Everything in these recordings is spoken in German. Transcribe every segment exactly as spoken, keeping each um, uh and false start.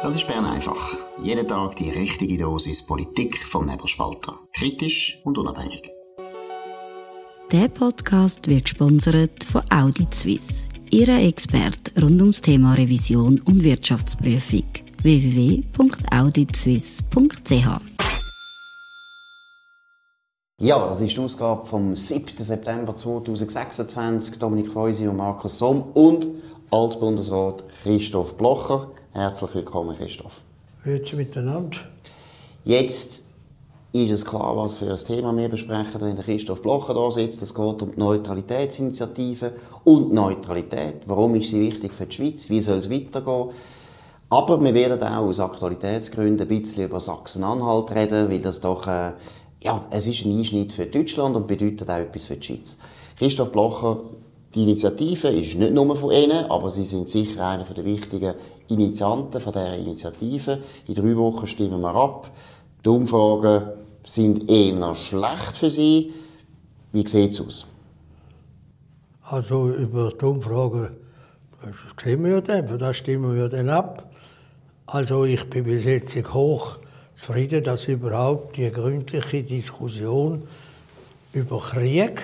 Das ist Bern einfach. Jeden Tag die richtige Dosis Politik vom Nebelspalter. Kritisch und unabhängig. Der Podcast wird gesponsert von Audit Suisse, Ihrer Experte rund ums Thema Revision und Wirtschaftsprüfung. w w w punkt audit suisse punkt c h Ja, das ist die Ausgabe vom siebten September zweitausendsechsundzwanzig. Dominik Feusi und Markus Somm und Altbundesrat Christoph Blocher. Herzlich willkommen, Christoph. Grüezi miteinander. Jetzt ist es klar, was für ein Thema wir besprechen, wenn der Christoph Blocher da sitzt. Es geht um die Neutralitätsinitiative und Neutralität. Warum ist sie wichtig für die Schweiz? Wie soll es weitergehen? Aber wir werden auch aus Aktualitätsgründen ein bisschen über Sachsen-Anhalt reden, weil das doch äh, ja, es ist ein Einschnitt für Deutschland und bedeutet auch etwas für die Schweiz. Christoph Blocher, die Initiative ist nicht nur von Ihnen, aber Sie sind sicher einer der wichtigen Initianten von dieser Initiative. In drei Wochen stimmen wir ab. Die Umfragen sind eher schlecht für Sie. Wie sieht es aus? Also über die Umfragen sehen wir ja dann, für das stimmen wir dann ab. Also ich bin bis jetzt hoch zufrieden, dass überhaupt die gründliche Diskussion über Krieg,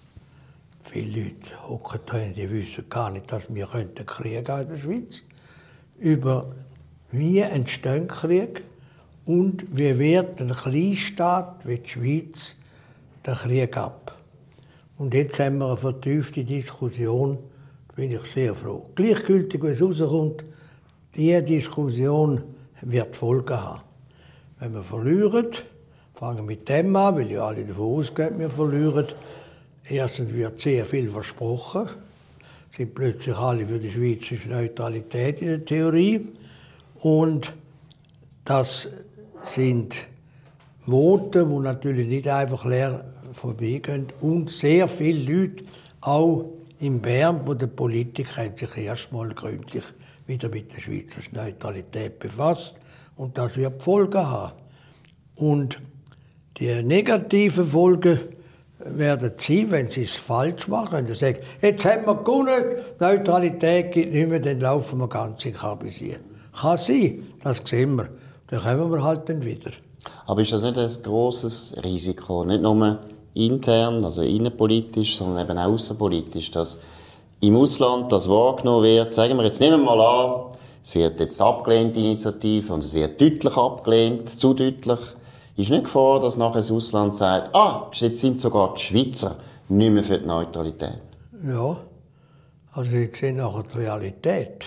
viele Leute hocken da, die wissen gar nicht, dass wir könnten Krieg haben in der Schweiz, über wie entsteht Krieg und wie wird ein Kleinstaat wie die Schweiz den Krieg ab. Und jetzt haben wir eine vertiefte Diskussion, da bin ich sehr froh. Gleichgültig, wie es rauskommt, diese Diskussion wird Folgen haben. Wenn wir verlieren, fangen wir mit dem an, weil ja alle davon ausgehen, wir verlieren. Erstens wird sehr viel versprochen. Sind plötzlich alle für die schweizerische Neutralität in der Theorie. Und das sind Voten, die natürlich nicht einfach leer vorbeigehen. Und sehr viele Leute, auch in Bern, wo der Politiker hat sich erstmal gründlich wieder mit der schweizerischen Neutralität befasst. Und das wird Folgen haben. Und die negativen Folgen werden sein, wenn sie es falsch machen. Wenn sie sagen, jetzt haben wir gewonnen, Neutralität gibt nicht mehr, dann laufen wir ganz in Kabisier. Kann sein, das sehen wir. Dann kommen wir halt dann wieder. Aber ist das nicht ein grosses Risiko? Nicht nur intern, also innenpolitisch, sondern eben auch außenpolitisch, dass im Ausland das wahrgenommen wird. Sagen wir jetzt, nehmen wir mal an, es wird jetzt abgelehnt, die Initiative, und es wird deutlich abgelehnt, zu deutlich. Ist nicht Gefahr, dass nachher das Ausland sagt, ah, jetzt sind sogar die Schweizer nicht mehr für die Neutralität? Ja, also ich sehe nachher die Realität.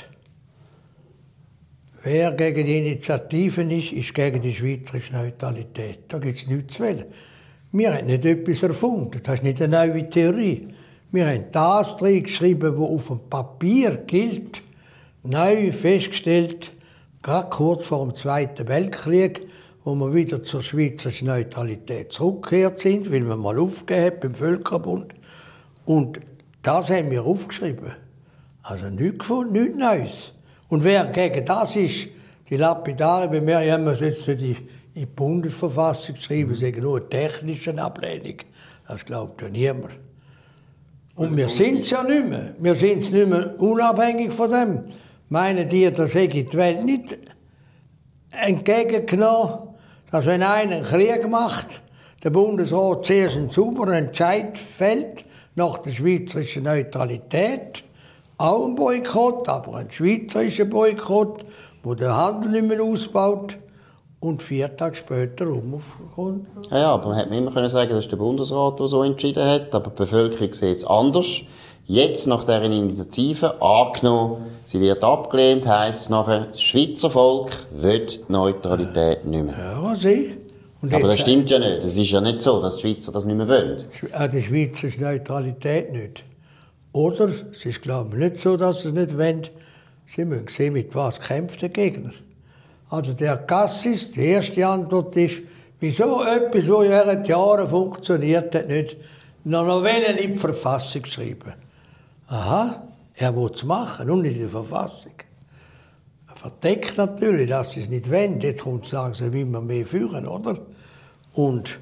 Wer gegen die Initiativen ist, ist gegen die schweizerische Neutralität. Da gibt es nichts zu wählen. Wir haben nicht etwas erfunden, das ist nicht eine neue Theorie. Wir haben das drin geschrieben, was auf dem Papier gilt, neu festgestellt, gerade kurz vor dem Zweiten Weltkrieg, wo wir wieder zur schweizerischen Neutralität zurückgekehrt sind, weil wir mal aufgegeben haben beim Völkerbund. Und das haben wir aufgeschrieben. Also nichts gefunden, nichts Neues. Und wer gegen das ist, die Lapidare, bei mir haben wir es jetzt in die, in die Bundesverfassung geschrieben, sagen nur eine technische Ablehnung. Das glaubt ja niemand. Und wir sind es ja nicht mehr. Wir sind es nicht mehr unabhängig von dem. Meinen die, das hätte die Welt nicht entgegengenommen, dass wenn einer einen Krieg macht, der Bundesrat zuerst einen sauberen Entscheid fällt, nach der schweizerischen Neutralität, auch ein Boykott, aber ein schweizerischer Boykott, wo der Handel nicht mehr ausbaut, und vier Tage später umkommt. Ja, ja, aber man hätte immer können sagen, das ist der Bundesrat, der so entschieden hat, aber die Bevölkerung sieht es anders. Jetzt, nach dieser Initiative, angenommen, sie wird abgelehnt, heisst es nachher, das Schweizer Volk will die Neutralität nicht mehr. Ja, sie. Und aber das stimmt ja nicht. Es ist ja nicht so, dass die Schweizer das nicht mehr wollen. Die schweizerische Neutralität nicht. Oder, es ist, glaube ich, nicht so, dass sie es nicht wollen. Sie müssen sehen, mit was kämpft der Gegner. Also der Cassis, die erste Antwort ist, wieso etwas, das ja Jahren funktioniert hat, nicht noch Novellen in die Verfassung schreiben. Aha, er will es machen und nicht in der Verfassung. Er verdeckt natürlich, dass sie es nicht wollen. Jetzt kommt es langsam immer mehr führen, oder? Und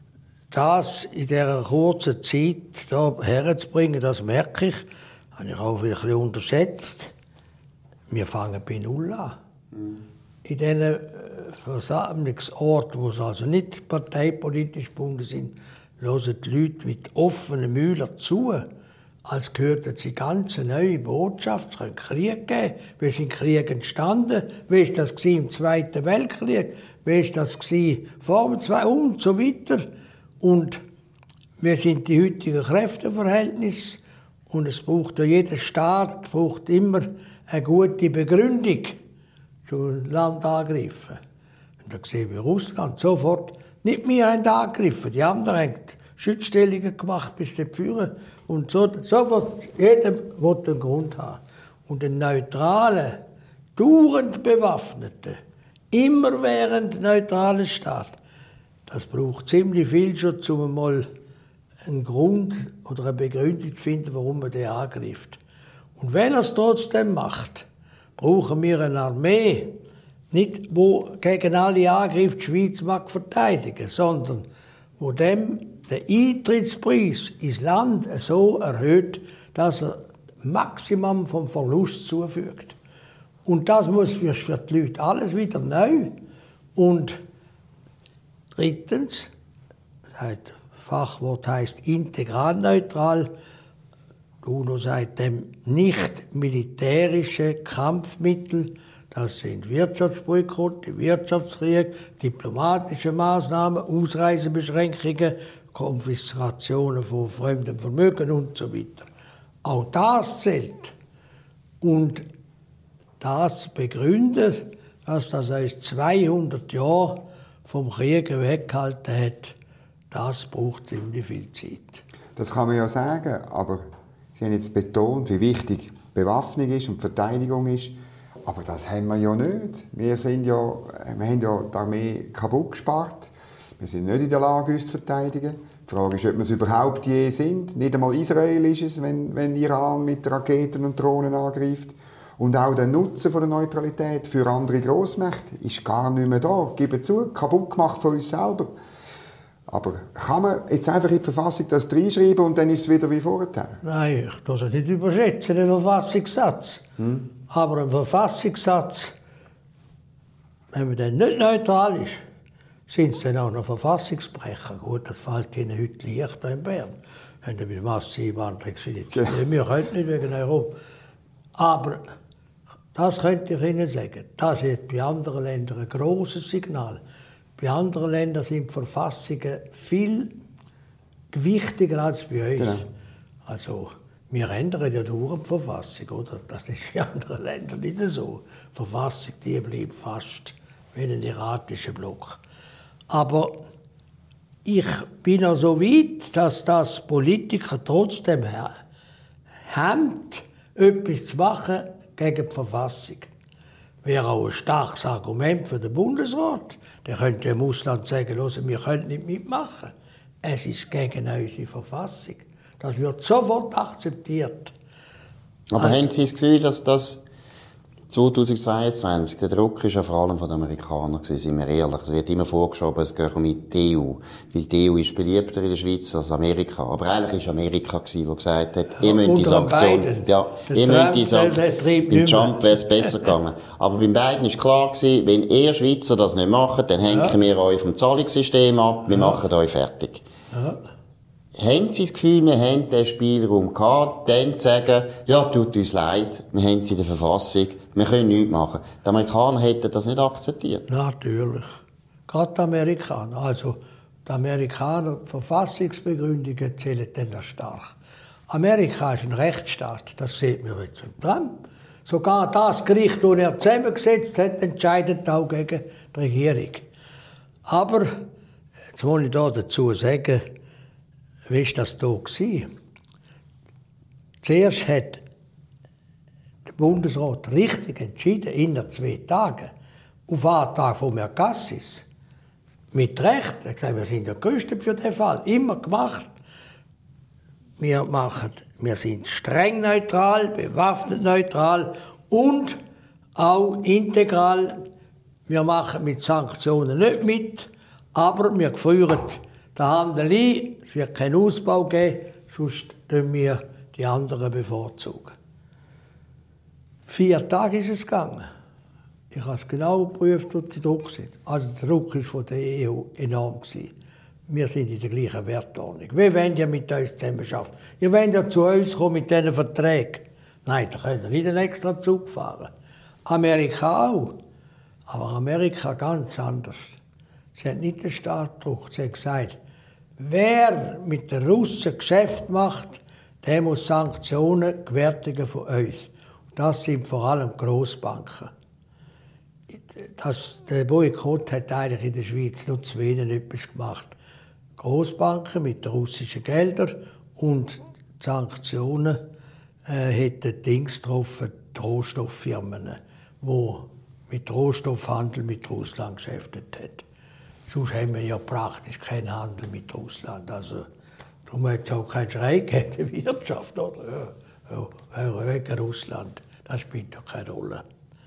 das in dieser kurzen Zeit da herzubringen, das merke ich, habe ich auch ein bisschen unterschätzt. Wir fangen bei Null an. Mhm. in diesen Versammlungsorten, wo sie also nicht parteipolitisch gebunden sind, hören die Leute mit offenen Mühlern zu, als gehörten sie ganz eine neue Botschaft. Es könnte Krieg geben. Wie sind Kriege entstanden? Wie war das im Zweiten Weltkrieg? Wie war das vor dem Zweiten und so weiter? Und wie sind die heutigen Kräfteverhältnisse? Und es braucht ja jeder Staat braucht immer eine gute Begründung zum Land angreifen. Und da sehen wir Russland sofort, nicht wir haben angegriffen, die anderen haben Schutzstellungen gemacht bis die Führer. Und so, sofort, jeder will einen Grund haben. Und einen neutralen, dauernd bewaffneten, immerwährend neutralen Staat, das braucht ziemlich viel schon, um mal einen Grund oder eine Begründung zu finden, warum man den angreift. Und wenn er es trotzdem macht, brauchen wir eine Armee, nicht wo gegen alle Angriffe die Schweiz mag verteidigen, sondern wo dem den Eintrittspreis ins Land so erhöht, dass er Maximum vom Verlust zufügt. Und das muss für, für die Leute alles wieder neu. Und drittens, das Fachwort heisst integralneutral, die UNO sagt dem nicht militärische Kampfmittel, das sind Wirtschaftsboykott, Wirtschaftskrieg, diplomatische Maßnahmen, Ausreisebeschränkungen, Konfiskationen von fremdem Vermögen und so weiter. Auch das zählt. Und das begründet, dass das uns zweihundert Jahre vom Krieg weggehalten hat, das braucht ziemlich viel Zeit. Das kann man ja sagen, aber Sie haben jetzt betont, wie wichtig Bewaffnung ist und Verteidigung ist. Aber das haben wir ja nicht. Wir, sind ja, wir haben ja die Armee kaputt gespart. Wir sind nicht in der Lage, uns zu verteidigen. Die Frage ist, ob wir es überhaupt je sind. Nicht einmal Israel ist es, wenn, wenn Iran mit Raketen und Drohnen angreift. Und auch der Nutzen von der Neutralität für andere Grossmächte ist gar nicht mehr da. Geben zu, kaputt gemacht von uns selber. Aber kann man jetzt einfach in die Verfassung das reinschreiben und dann ist es wieder wie vorher? Nein, ich tue das nicht überschätzen, den Verfassungssatz. Hm. Aber ein Verfassungssatz, wenn man dann nicht neutral ist, sind es dann auch noch Verfassungsbrecher. Gut, das fällt Ihnen heute leichter in Bern. Wenn Sie mit massiven Antragsinitiativen, ja. Wir können nicht wegen Europa. Aber das könnte ich Ihnen sagen. Das ist bei anderen Ländern ein grosses Signal. Bei anderen Ländern sind die Verfassungen viel gewichtiger als bei uns. Genau. Also, wir ändern ja dauernd die Verfassung, oder? Das ist in anderen Ländern nicht so. Die Verfassung, die bleibt fast wie ein iratischer Block. Aber ich bin auch so weit, dass das Politiker trotzdem hemmt, etwas zu machen gegen die Verfassung. Wäre auch ein starkes Argument für den Bundesrat. Der könnte im Ausland sagen, wir können nicht mitmachen. Es ist gegen unsere Verfassung. Das wird sofort akzeptiert. Aber also, haben Sie das Gefühl, dass das zweitausendzweiundzwanzig, der Druck ist ja vor allem von den Amerikanern gewesen, sind wir ehrlich. Es wird immer vorgeschoben, es geht um die E U. Weil die E U ist beliebter in der Schweiz als Amerika. Aber eigentlich war Amerika gewesen, der gesagt hat, ja, ihr müsst die Sanktionen, ja, ihr müsst die Sanktionen, beim Trump wäre es besser gegangen. Aber beim Biden war klar gewesen, wenn ihr Schweizer das nicht macht, dann hängen ja. wir euch vom Zahlungssystem ab, wir ja. machen euch fertig. Ja. Haben Sie das Gefühl, wir haben den Spielraum gehabt, dann zu sagen, ja, tut uns leid, wir haben es in der Verfassung, wir können nichts machen. Die Amerikaner hätten das nicht akzeptiert. Natürlich. Gerade die Amerikaner. Also, die Amerikaner, Verfassungsbegründungen zählen dann stark. Amerika ist ein Rechtsstaat, das sieht man jetzt mit Trump. Sogar das Gericht, das er zusammengesetzt hat, entscheidet auch gegen die Regierung. Aber, jetzt muss ich da dazu sagen, wie war das hier? Zuerst hat der Bundesrat richtig entschieden, innerhalb zwei Tagen, auf Antrag von Mercassis. Mit Recht. Er hat gesagt, wir sind ja gerüstet für den Fall. Immer gemacht. Wir, machen, wir sind streng neutral, bewaffnet neutral und auch integral. Wir machen mit Sanktionen nicht mit, aber wir führen den Handel ein. Es wird keinen Ausbau geben, sonst tun wir die anderen bevorzugen. Vier Tage ist es gegangen. Ich habe es genau geprüft, wo die Druck sind. Also der Druck war von der E U enorm. Wir sind in der gleichen Wertordnung. Wir wollen ja mit uns zusammenarbeiten. Ihr wollt ja zu uns kommen mit diesen Verträgen. Nein, da könnt ihr nicht einen extra Zug fahren. Amerika auch. Aber Amerika ganz anders. Sie hat nicht den Staat gedruckt. Sie hat gesagt, wer mit den Russen Geschäft macht, der muss Sanktionen gewärtigen von uns. Das sind vor allem Grossbanken. Das, der Boykott hat eigentlich in der Schweiz nur zu wenig etwas gemacht. Grossbanken mit den russischen Geldern und die Sanktionen äh, hätten Dings getroffen, die Rohstofffirmen, die mit Rohstoffhandel mit Russland geschäftet haben. Sonst haben wir ja praktisch keinen Handel mit Russland. Also, darum hat es auch keinen Schrei gegen die Wirtschaft. Oder? Ja, ja, wegen Russland. Das spielt doch keine Rolle.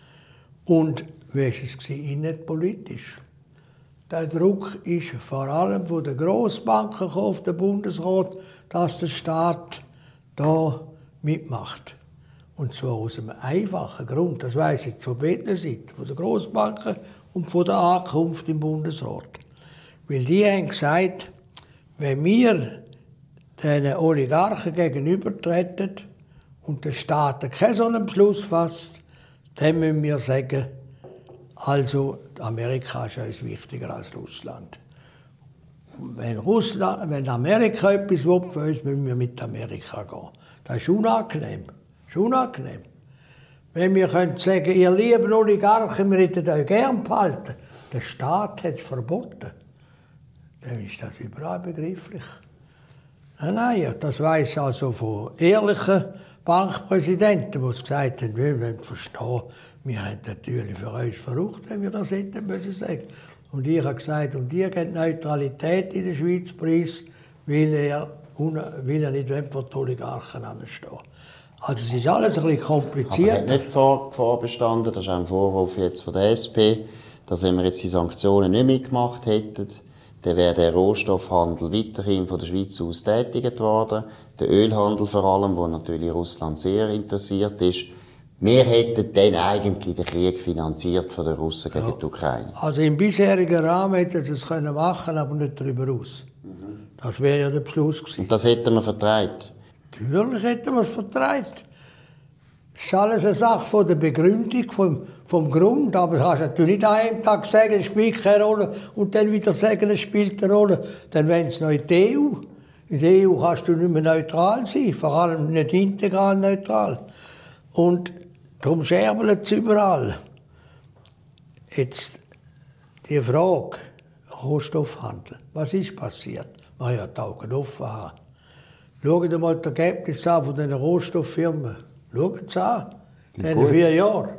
Und wie war es innenpolitisch? Der Druck ist vor allem von den Grossbanken auf den Bundesrat, dass der Staat da mitmacht. Und zwar aus einem einfachen Grund, das weiss ich von beiden Seiten, von den Grossbanken und von der Ankunft im Bundesrat. Weil die haben gesagt, wenn wir den Oligarchen gegenübertreten und der Staat keinen so einen Beschluss fasst, dann müssen wir sagen, also Amerika ist uns wichtiger als Russland. Wenn, Russland, wenn Amerika etwas will für uns, müssen wir mit Amerika gehen. Das ist unangenehm. Das ist unangenehm. Wenn wir können sagen, ihr lieben Oligarchen, wir hätten euch gern behalten, der Staat hat es verboten, dann ist das überall begrifflich. Nein, nein, das weiss also von ehrlichen Bankpräsidenten, die gesagt haben, wir wollen verstehen, wir haben natürlich für uns verrückt, wenn wir das hätten müssen sagen. Und ich habe gesagt, und ihr gebt Neutralität in der Schweiz preis, weil er, weil er nicht vor die Oligarchen anstehen. Also es ist alles ein bisschen kompliziert. Aber hat nicht vor Gefahr bestanden, das ist auch ein Vorwurf jetzt von der S P, dass wenn wir jetzt die Sanktionen nicht mitgemacht hätten, dann wäre der Rohstoffhandel weiterhin von der Schweiz aus tätigt worden. Der Ölhandel vor allem, wo natürlich Russland sehr interessiert ist. Wir hätten dann eigentlich den Krieg finanziert von den Russen gegen ja. die Ukraine. Also im bisherigen Rahmen hätten sie es können machen, aber nicht darüber hinaus. Mhm. Das wäre ja der Beschluss gewesen. Und das hätten wir vertreibt? Natürlich hätten wir es vertreibt. Das ist alles eine Sache von der Begründung, vom, vom Grund. Aber du kannst natürlich nicht an einem Tag sagen, es spielt keine Rolle und dann wieder sagen, es spielt eine Rolle. Dann wären es noch in der E U. In der E U kannst du nicht mehr neutral sein, vor allem nicht integral neutral. Und darum scherbelt es überall. Jetzt die Frage, Rohstoffhandel. Was ist passiert? Man ja die Augen offen haben. Schauen Sie mal das Ergebnis an von diesen Rohstofffirmen. Schauen Sie an. In diesen vier Jahren.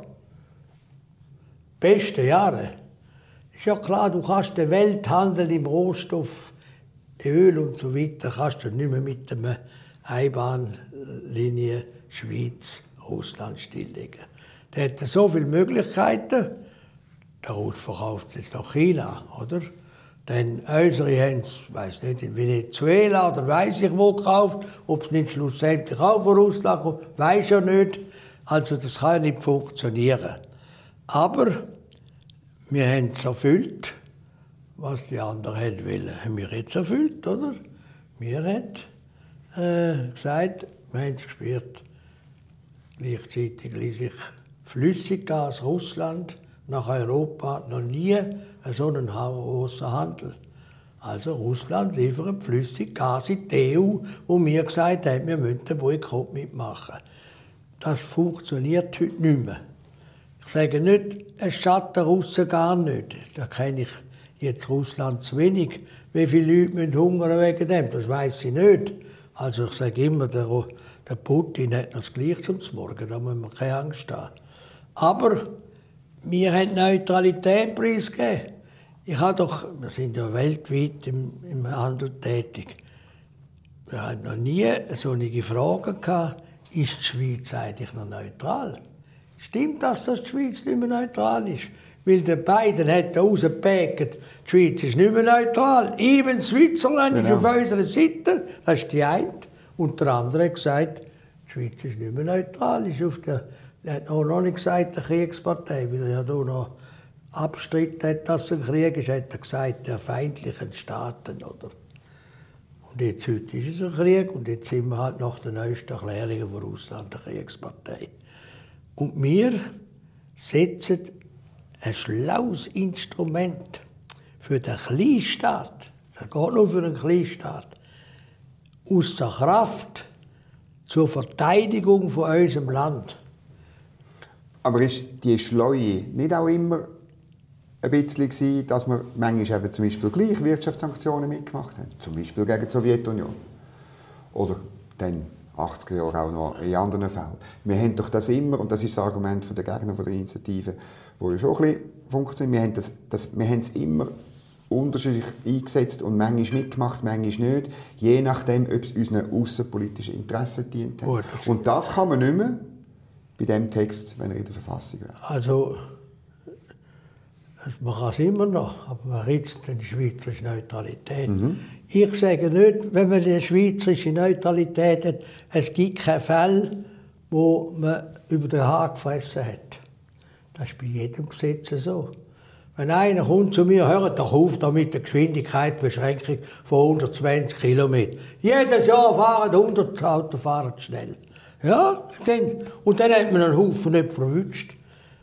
Beste Jahre. Ist ja klar, du kannst den Welthandel im Rohstoff, Öl und so weiter, kannst du nicht mehr mit der Einbahnlinie Schweiz Russland stilllegen. Der hat so viele Möglichkeiten. Der Russ verkauft es jetzt nach China, oder? Denn unsere haben es, ich weiss nicht, in Venezuela oder weiss ich wo gekauft. Ob es nicht schlussendlich auch von Russland kommt, weiss ja nicht. Also das kann ja nicht funktionieren. Aber wir haben es erfüllt, was die anderen haben wollen. Haben wir jetzt erfüllt, oder? Wir haben äh, gesagt, wir haben es gespürt. Gleichzeitig ließ sich Flüssiggas Russland nach Europa noch nie so einen großen Handel. Also Russland liefert Flüssiggas in die E U, wo wir gesagt haben, wir müssen den Boykott mitmachen. Das funktioniert heute nicht mehr. Ich sage nicht, es schadet den Russen gar nicht. Da kenne ich jetzt Russland zu wenig. Wie viele Leute müssen hungern wegen dem? Das weiss ich nicht. Also ich sage immer, der, der Putin hat noch das Gleiche zum Morgen, da muss man keine Angst haben. Aber wir haben Neutralität preisgegeben. Ich habe doch, wir sind ja weltweit im, im Handel tätig. Wir hatten noch nie solche Fragen gehabt, ist die Schweiz eigentlich noch neutral? Stimmt das, dass die Schweiz nicht mehr neutral ist? Weil der Biden hat rausgepackt, die Schweiz ist nicht mehr neutral. Even Switzerland genau. ist auf unserer Seite, das ist die eine. Und der andere hat gesagt, die Schweiz ist nicht mehr neutral, ist auf der Er hat auch noch nicht gesagt, eine Kriegspartei, weil er ja da noch abstritten hat, dass es ein Krieg ist, hat er gesagt, der feindlichen Staaten. Oder? Und jetzt heute ist es ein Krieg und jetzt sind wir halt nach den neuesten Erklärungen von Russland eine Kriegspartei. Und wir setzen ein schlaues Instrument für den Kleinstaat, das geht nur für den Kleinstaat, außer Kraft zur Verteidigung von unserem Land. Aber ist die Schleue nicht auch immer ein bisschen gewesen, dass wir manchmal eben zum Beispiel gleich Wirtschaftssanktionen mitgemacht haben? Zum Beispiel gegen die Sowjetunion. Oder dann achtziger Jahre auch noch in anderen Fällen. Wir haben doch das immer, und das ist das Argument der Gegner der Initiative, wo ja schon ein bisschen funktioniert, wir haben, das, das, wir haben es immer unterschiedlich eingesetzt und manchmal mitgemacht, manchmal nicht, je nachdem, ob es unseren aussenpolitischen Interessen dient hat. Gut, das und das kann man nicht mehr bei diesem Text, wenn er in der Verfassung wäre. Also, man kann es immer noch, aber man ritzt die schweizerische Neutralität. Mhm. Ich sage nicht, wenn man die schweizerische Neutralität hat, es gibt keinen Fall, wo man über den Haar gefressen hat. Das ist bei jedem Gesetz so. Wenn einer kommt zu mir, hört doch auf da mit der Geschwindigkeitsbeschränkung von hundertzwanzig Kilometer. Jedes Jahr fahren hundert Autofahrer zu schnell. Ja, und dann hat man einen Haufen nicht verwünscht.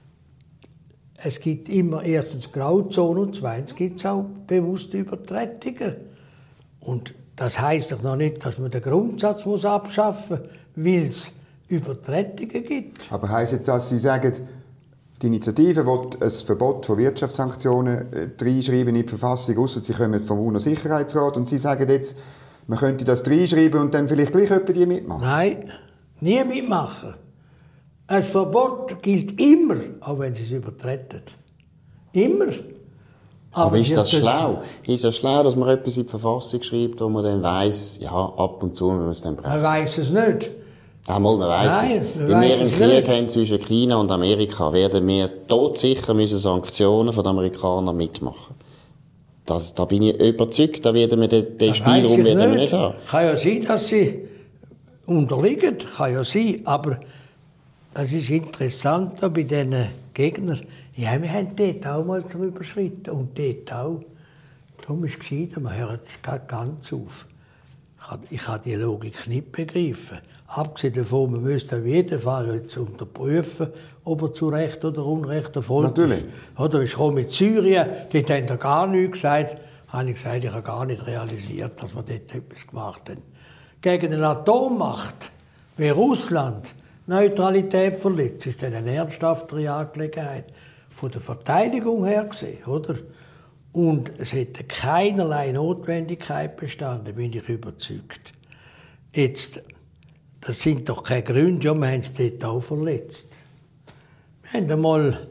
Es gibt immer erstens Grauzonen und zweitens gibt es auch bewusste Übertretungen. Und das heisst doch noch nicht, dass man den Grundsatz muss abschaffen muss, weil es Übertretungen gibt. Aber heisst jetzt, dass Sie sagen, die Initiative will ein Verbot von Wirtschaftssanktionen reinschreiben in die Verfassung, ausser sie kommen vom U N O-Sicherheitsrat und Sie sagen jetzt, man könnte das reinschreiben und dann vielleicht gleich jemand die mitmachen? Nein, nie mitmachen. Ein Verbot gilt immer, auch wenn sie es übertreten. Immer. Aber, Aber ist das schlau? Ist das schlau, dass man etwas in die Verfassung schreibt, wo man dann weiss, ja, ab und zu, wenn man es dann braucht? Man weiss es nicht. Einmal, man weiss Nein, es. man Wenn weiss wir einen es Krieg nicht. haben zwischen China und Amerika, werden wir todsicher müssen Sanktionen von den Amerikanern mitmachen. Das, da bin ich überzeugt, da werden wir den, den Spielraum werden wir nicht haben. Kann ja sein, dass sie unterliegen, kann ja sein, aber es ist interessant bei diesen Gegnern. Ja, wir haben dort auch mal zum Überschritten und dort auch. Darum ist es gescheiter, man hört ganz auf. Ich habe, ich habe die Logik nicht begriffen. Abgesehen davon, man müsste auf jeden Fall jetzt unterprüfen, ob er zu Recht oder Unrecht erfolgt Natürlich. ist. Oder ich komme mit Syrien, dort haben sie gar nichts gesagt. Habe ich gesagt, ich habe gar nicht realisiert, dass wir dort etwas gemacht haben. Gegen eine Atommacht wie Russland Neutralität verletzt, ist dann eine ernsthaftere Angelegenheit. Von der Verteidigung her gesehen, oder? Und es hätte keinerlei Notwendigkeit bestanden, bin ich überzeugt. Jetzt, das sind doch keine Gründe, ja, wir haben es dort auch verletzt. Wir haben einmal,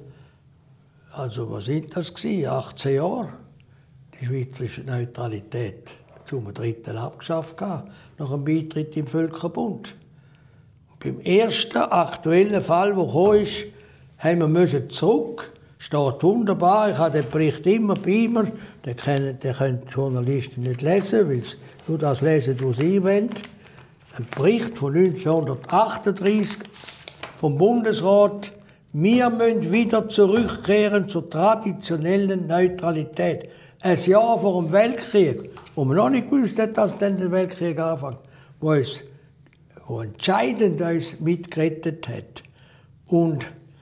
also was sind das gewesen, achtzehn Jahre, die schweizerische Neutralität zum dritten abgeschafft gehabt, nach dem Beitritt im Völkerbund. Beim ersten aktuellen Fall, der gekommen ist, haben wir müssen zurück. Steht wunderbar, ich habe den Bericht immer bei mir. Den können, den können die Journalisten nicht lesen, weil sie nur das lesen, was sie wollen. Ein Bericht von neunzehnhundertachtunddreißig vom Bundesrat. Wir müssen wieder zurückkehren zur traditionellen Neutralität. Ein Jahr vor dem Weltkrieg, wo man noch nicht gewusst hat, dass dann der Weltkrieg anfängt, wo es wo entscheidend uns mitgerettet hat. Und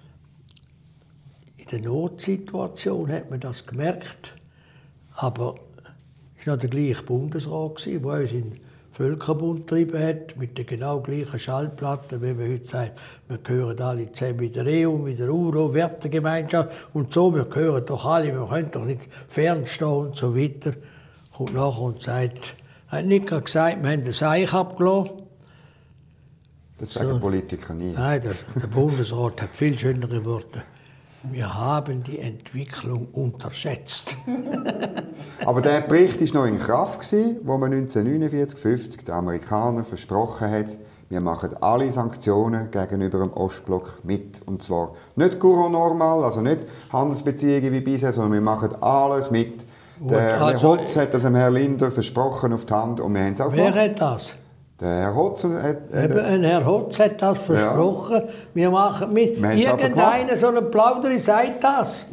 in der Notsituation hat man das gemerkt. Aber es war noch der gleiche Bundesrat, der uns in den Völkerbund getrieben hat, mit den genau gleichen Schallplatten, wie man heute sagt, wir gehören alle zusammen mit der E U, mit der UNO, Wertegemeinschaft und so, wir gehören doch alle, wir können doch nicht fernstehen und so weiter. Kommt nachher und sagt, er hat nicht gerade gesagt, wir haben das Eich abgelassen. Das sagen so. Politiker nie. Nein, der, der Bundesrat hat viel schönere Worte. Wir haben die Entwicklung unterschätzt. Aber der Bericht war noch in Kraft, wo man neunzehnhundertneunundvierzig fünfzig den Amerikanern versprochen hat, wir machen alle Sanktionen gegenüber dem Ostblock mit. Und zwar nicht Courant normal, also nicht Handelsbeziehungen wie bisher, sondern wir machen alles mit. Der also, Hotz hat das dem Herrn Linder versprochen auf die Hand und wir haben es auch wer gemacht. hat das? Der Herr Hotz hat... Eben, Herr Hotz hat das versprochen. Ja. Wir machen mit. Wir Irgendeiner, so ein Plauderer, sagt das.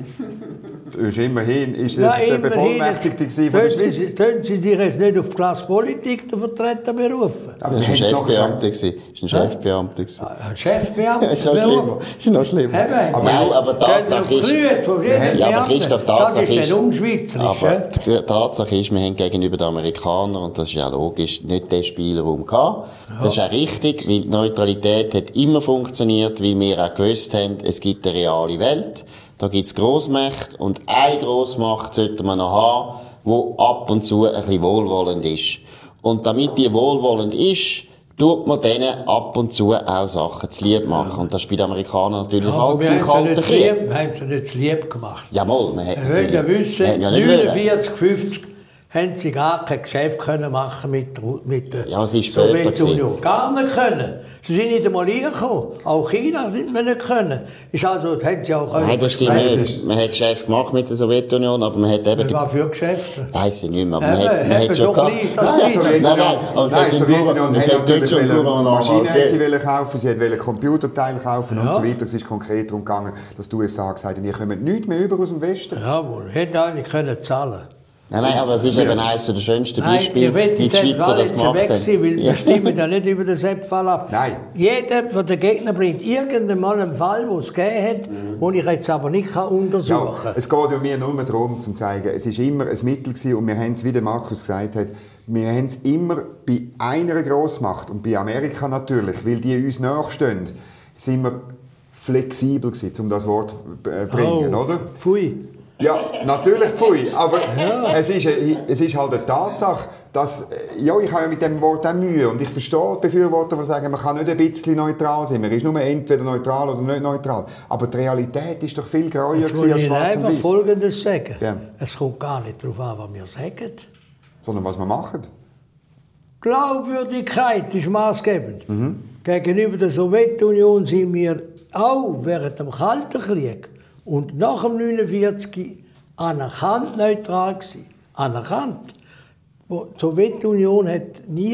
Das ist immerhin ist das ja, der Bevollmächtigte von der Schweiz. Können Sie sich jetzt nicht auf die Klasspolitik der Vertreter berufen? Aber das war ein Chefbeamter. Das war ein Chefbeamter. Ein Chefbeamter? Das ist noch schlimmer. Das ist noch schlimmer. Aber, Nein, aber Tatsache ist... Ja, aber Christoph, Tatsache ist... Das ist unschweizerisch. Aber die Tatsache ist, wir haben gegenüber den Amerikanern, und das ist ja logisch, nicht den Spielraum gehabt. Ja. Das ist auch richtig, weil die Neutralität hat immer funktioniert, weil wir auch gewusst haben, es gibt eine reale Welt. Da gibt es Grossmächte und eine Grossmacht sollte man noch haben, die ab und zu ein bisschen wohlwollend ist. Und damit die wohlwollend ist, tut man denen ab und zu auch Sachen zu lieb machen. Und das ist bei den Amerikanern natürlich ja, falsch im Kalten Krieg. Wir haben sie nicht zu lieb gemacht. Jawohl, man hat wir wollen ja wissen, neunundvierzig, fünfzig haben sie gar kein Geschäft können machen mit, mit der ja, Sowjetunion. Gar nicht können. Sie sind nicht einmal hingekommen. Auch China hat man nicht können. Ist also, das haben sie auch Nein, das stimmt nicht. Man hat Geschäft gemacht mit der Sowjetunion, aber man hat eben... Was war für Geschäfte? Weiss ich nicht mehr, aber man, hat, man hat schon gehabt... Nein, Sowjetunion, nein, nein, nein, die Sowjetunion hat natürlich Maschinen sie wollen kaufen, sie wollten Computerteile kaufen ja. und so weiter. Es ist konkret darum gegangen, dass die U S A gesagt haben, ihr kommt nichts mehr über aus dem Westen. Jawohl, hätte eigentlich können zahlen. Nein, nein, aber es ist eben eines der schönsten Beispiele, wie die Schweizer das gemacht haben. Sein, weil wir stimmen ja nicht über den Sepp-Fall ab. Nein. Jeder, der den Gegner bringt, irgendwann mal einen Fall, den es gegeben hat, den mhm. ich jetzt aber nicht untersuchen kann. Ja, es geht ja mir nur darum, um zu zeigen, es war immer ein Mittel gewesen, und wir haben es, wie der Markus gesagt hat, wir haben es immer bei einer Grossmacht und bei Amerika natürlich, weil die uns nachstehen, sind wir flexibel gewesen, um das Wort zu bringen, oh, oder? Pfui. Ja, natürlich pfui, aber ja. es, ist, es ist halt eine Tatsache, dass, ja, ich habe ja mit dem Wort auch Mühe und ich verstehe die Befürworter, die sagen, man kann nicht ein bisschen neutral sein, man ist nur entweder neutral oder nicht neutral, aber die Realität ist doch viel grauer gewesen als schwarz und weiß. Ich will einfach Folgendes sagen, ja. Es kommt gar nicht darauf an, was wir sagen. Sondern was wir machen. Glaubwürdigkeit ist maßgebend. Mhm. Gegenüber der Sowjetunion sind wir auch während dem Kalten Krieg und nach dem neunundvierzig anerkannt neutral gewesen. Anerkannt. Die Sowjetunion hat nie,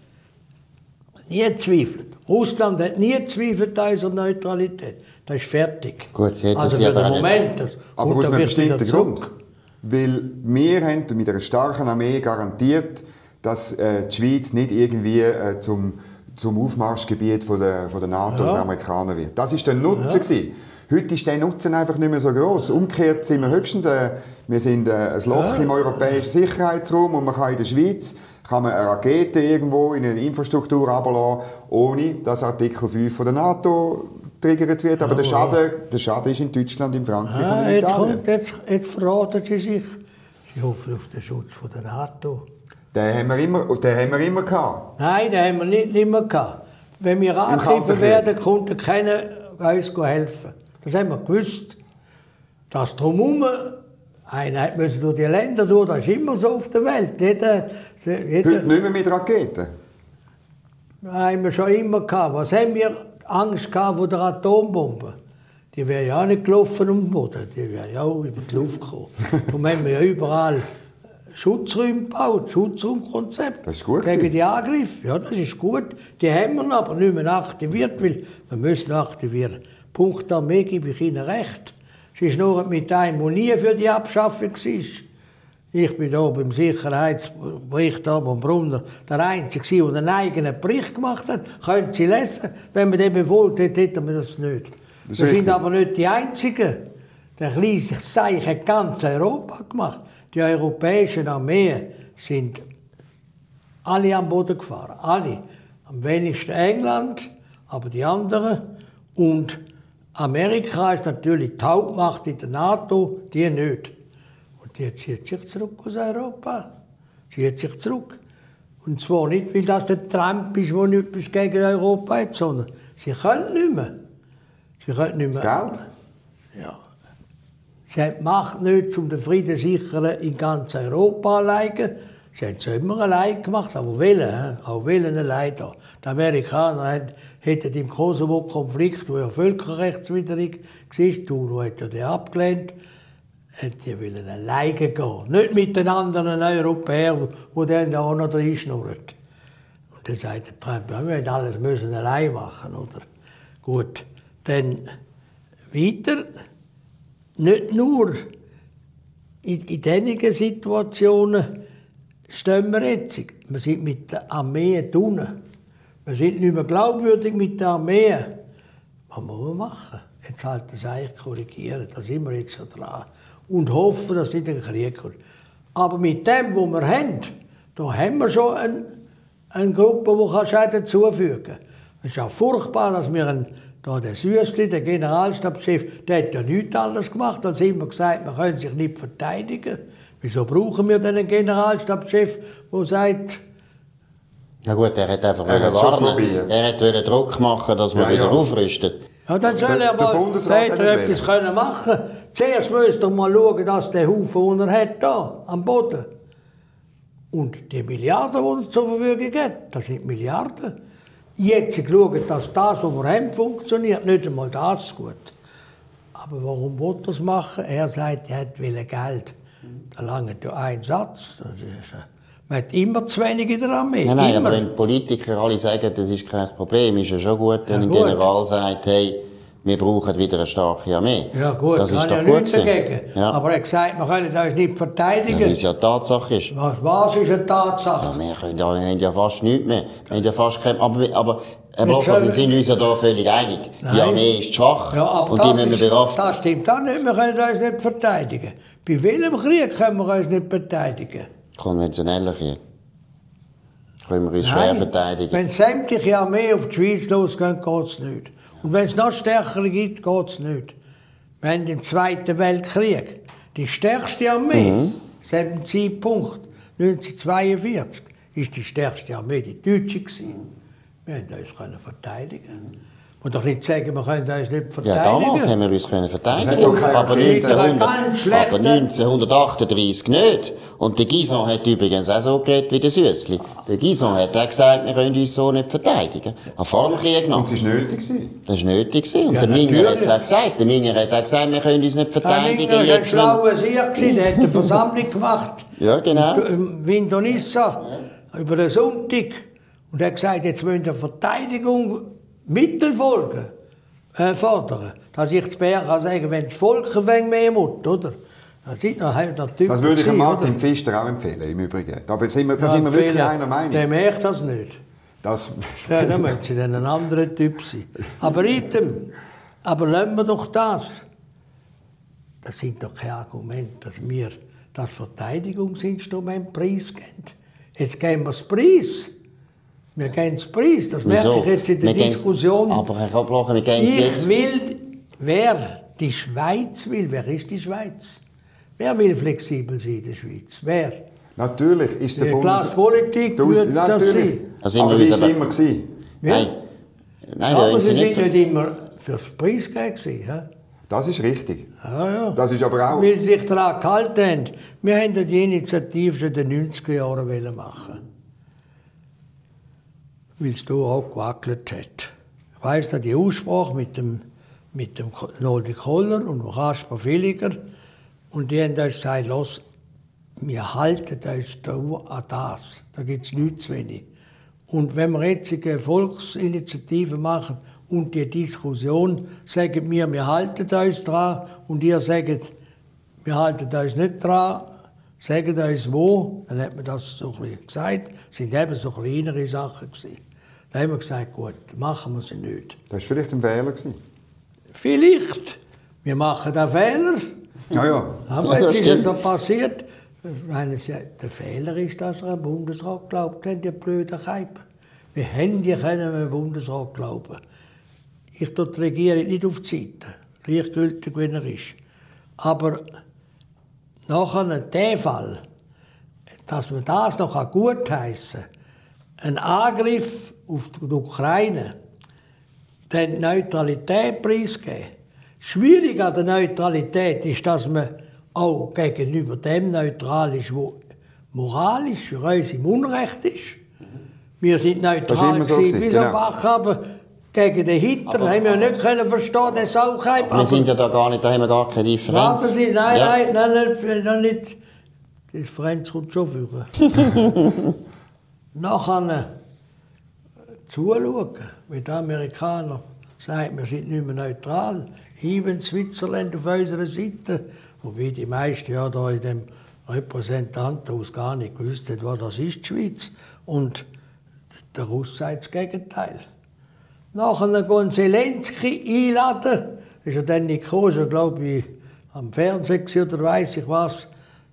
nie gezweifelt. Russland hat nie gezweifelt an unserer Neutralität. Das ist fertig. Gut, sie also sie aber Moment, das, aber aus einem bestimmten Grund. Weil wir haben mit einer starken Armee garantiert, dass äh, die Schweiz nicht irgendwie äh, zum, zum Aufmarschgebiet von der, von der NATO ja. oder der Amerikaner wird. Das war der Nutzen. Ja. Heute ist der Nutzen einfach nicht mehr so gross. Umgekehrt sind wir höchstens, äh, wir sind äh, ein Loch ja. im europäischen Sicherheitsraum und man kann in der Schweiz kann man eine Rakete irgendwo in eine Infrastruktur runterlassen, ohne dass Artikel fünf von der NATO triggert wird. Aber ja, der, Schaden, der Schaden ist in Deutschland, in Frankreich ja, und in Italien. Jetzt, jetzt, jetzt verraten Sie sich. Sie hoffen auf den Schutz von der NATO. Den haben wir immer, den haben wir immer gehabt. Nein, den haben wir nicht immer gehabt. Wenn wir angegriffen werden, konnte keiner uns helfen. Das haben wir gewusst. Das drumherum, einer musste durch die Länder durch, das ist immer so auf der Welt. Jeder, jeder, Heute nicht mehr mit Raketen? Das haben wir schon immer gehabt. Was haben wir Angst gehabt vor der Atombombe? Die wäre ja auch nicht gelaufen um den Boden, die wäre ja auch über die Luft gekommen. Darum haben wir ja überall Schutzräume gebaut, Schutzraumkonzept. Das ist gut gegen gewesen. die Angriffe. Ja, das ist gut. Die haben wir aber nicht mehr aktiviert, weil wir müssen aktivieren. Punkt Armee gebe ich Ihnen recht. Es ist nur mit einem, der nie für die Abschaffung war. Ich bin hier beim Sicherheitsbericht vom Brunner der Einzige, der einen eigenen Bericht gemacht hat. Können Sie lesen. Wenn man den bewollt hätte, hätten wir das nicht. Das wir sind aber nicht die Einzigen. Der kleine Seich hat ganz Europa gemacht. Die europäischen Armeen sind alle am Boden gefahren. Alle. Am wenigsten England, aber die anderen. Und Amerika ist natürlich die Hauptmacht in der NATO, die nicht. Und die zieht sich zurück aus Europa. Sie zieht sich zurück. Und zwar nicht, weil das der Trump ist, der etwas gegen Europa hat, sondern sie können nicht mehr. Sie können nicht mehr. Das Geld? Ja. Sie haben die Macht nicht, um den Frieden zu sichern in ganz Europa alleine. Sie haben es immer allein gemacht, aber wollen, auch wollen allein da. Die Amerikaner hätten im Kosovo-Konflikt, der ja völkerrechtswidrig war, die UNO hat ja den abgelehnt, die wollen alleine gehen. Nicht mit den anderen Europäern, die dann auch noch reinschnurren. Und dann sagt der Trump, ja, wir müssen alles müssen allein machen, oder? Gut, dann weiter, nicht nur in, in diesen Situationen stehen wir jetzt. Wir sind mit der Armee unten. Wir sind nicht mehr glaubwürdig mit der Armee. Was muss man machen? Jetzt halt das eigentlich korrigieren, da sind wir jetzt so dran. Und hoffen, dass nicht ein Krieg kommt. Aber mit dem, was wir haben, da haben wir schon eine, eine Gruppe, die Schäden zufügen kann. Es ist auch furchtbar, dass wir einen, da der Süssli, der Generalstabschef, der hat ja nichts anderes gemacht, als immer gesagt, man können sich nicht verteidigen. Wieso brauchen wir denn einen Generalstabschef, der sagt... Ja gut, er hat einfach Er hat warnen. probiert. Er hat wieder Druck machen, dass man Ja, wieder ja. aufrüstet. Ja, dann soll Der- er der aber Bundesrat hätte hat er nicht etwas können machen. Zuerst müsste er mal schauen, dass der Haufen, den er hat, da, am Boden. Und die Milliarden, die er zur Verfügung hat, das sind Milliarden. Jetzt schauen, dass das, was wir haben, funktioniert. Nicht einmal das ist gut. Aber warum will er das machen? Er sagt, er hat Geld. Da langt ja ein Satz. Das ist, äh, man hat immer zu wenig in der Armee. Nein, nein, immer. aber wenn die Politiker alle sagen, das ist kein Problem, ist ja schon gut, wenn Ja, ein gut. General sagt, hey, wir brauchen wieder eine starke Armee. Ja gut, das ist kann doch ja gut nichts gewesen. dagegen. Ja. Aber er hat gesagt, wir können uns nicht Ja, verteidigen. weil es ja Tatsache ist. Was, was ist eine Tatsache? Ja, wir, können ja, wir haben ja fast nichts mehr. Wir haben ja fast kein, aber, aber Herr Blocher, sollen- wir sind uns ja da völlig einig. Die Nein. Armee ist schwach Ja, aber und die das, müssen ist, wir bewaffnen. das stimmt auch nicht. Wir können uns nicht verteidigen. Bei welchem Krieg können wir uns nicht verteidigen? Konventioneller Krieg. Können wir uns schwer verteidigen. Wenn sämtliche Armee auf die Schweiz losgehen, geht es nicht. Und wenn es noch stärkere gibt, geht es nicht. Wir haben im Zweiten Weltkrieg die stärkste Armee, Mhm. selben Zeitpunkt, neunzehnhundertzweiundvierzig, ist die stärkste Armee die Deutsche gewesen. Wir haben uns können verteidigen. Und doch nicht sagen, wir können uns nicht Ja, verteidigen. damals haben wir uns können verteidigen, Das hat doch keiner aber, gekriegt. neunzehnhundert, Ganz schlechte- aber neunzehnhundertachtunddreißig nicht. Und der Guison hat übrigens auch so geredet wie der Süssli. Der Guison hat auch gesagt, wir können uns so nicht verteidigen. Auch vor dem Krieg noch. Und es war nötig. gewesen. Das war nötig. gewesen. Und Ja, der Minger hat es natürlich. auch gesagt. Der Minger hat auch gesagt, wir können uns nicht Der verteidigen. Minger war ein Jetzt, wenn... schlauer Sieg, gewesen, der hat eine Versammlung gemacht. Ja, genau. Im Windonissa, über den Sonntag. Und er hat gesagt, jetzt müssen wir Verteidigung Mittel folgen, äh, fordern. Dass ich zu Bär kann sagen, wenn das Volk ein wenig mehr muss, oder? Das, sind noch, halt noch Typen Das würde ich gewesen, Martin oder? Pfister auch empfehlen, im Übrigen. Da sind wir, da Ja, sind wir wirklich empfehlen. einer Meinung. Der merkt das nicht. Das, Ja, dann möchte sie dann ein anderer Typ sein. Aber item, aber lassen wir doch das. Das sind doch keine Argumente, dass wir das Verteidigungsinstrument preisgeben. Jetzt geben wir es preis. Wir geben es preis. Das merke Wieso? ich jetzt in der Wir gehen's- Diskussion. Aber Herr Blocher, wir gehen Ich jetzt... will, wer die Schweiz will, wer ist die Schweiz? Wer will flexibel sein in der Schweiz? Wer? natürlich ist der Die Bundes... Klasspolitik Du- würde das natürlich. sein. Also Aber wir sie müssen ist aber- immer gewesen. Nein. Nein, wir Aber wollen sie sie sind nicht... nicht ver- immer fürs Preisgeld gewesen. Ja? Das ist richtig. Ja, ja. Das ist aber auch... Weil sie sich daran gehalten haben. Wir haben ja die Initiative schon in den neunziger Jahren wollen machen. Weil es hier auch gewackelt hat. Ich weiss noch, die Aussprache mit dem, mit dem Noldi Koller und dem Kasper Villiger. Und die haben uns gesagt, los, wir halten uns da an das. Da gibt es nichts zu wenig. Und wenn wir jetzt eine Volksinitiative machen und die Diskussion, sagen wir, wir halten uns dran und ihr sagt, wir halten uns nicht dran, sagt uns wo, dann hat man das so ein bisschen gesagt, es sind eben so kleinere Sachen gewesen. Dann haben wir gesagt, gut, machen wir sie nicht. Das war vielleicht ein Fehler. gewesen. Vielleicht, wir machen da Fehler, Ja, ja. aber Ja, es ist ja stimmt. so passiert. Wenn es ja, der Fehler ist, dass er am Bundesrat geglaubt hat, die blöden Keipen. Wie haben die können am Bundesrat glauben? Ich tue die Regierung nicht auf die Seite, gleichgültig, wie er ist. Aber nachher der Fall, dass man das noch gutheissen kann, ein Angriff auf die Ukraine, den Neutralität preisgeben. Schwierig an der Neutralität ist, dass man auch gegenüber dem neutral ist, wo moralisch für uns im Unrecht ist. Wir sind Das ist neutral immer so gewesen, gewesen, wie so genau. Bach, aber gegen den Hitler Aber- haben wir nicht können verstehen, der Sauchheim. Wir sind ja da gar nicht, da haben wir gar keine Differenz. Warten Sie, nein, Ja. nein, nein, nein, nein, nicht. Die Differenz kommt schon vor. Nachher zuschauen, wie die Amerikaner sagen, wir sind nicht mehr neutral. Even Switzerland auf unserer Seite. Wobei die meisten ja da in dem Repräsentantenhaus gar nicht gewusst haben, was das ist, die Schweiz. Und der Russ sagt das Gegenteil. Nachher gehen Zelensky einladen. Ist er dann nicht gekommen, so glaube ich, am Fernsehen oder weiss ich was.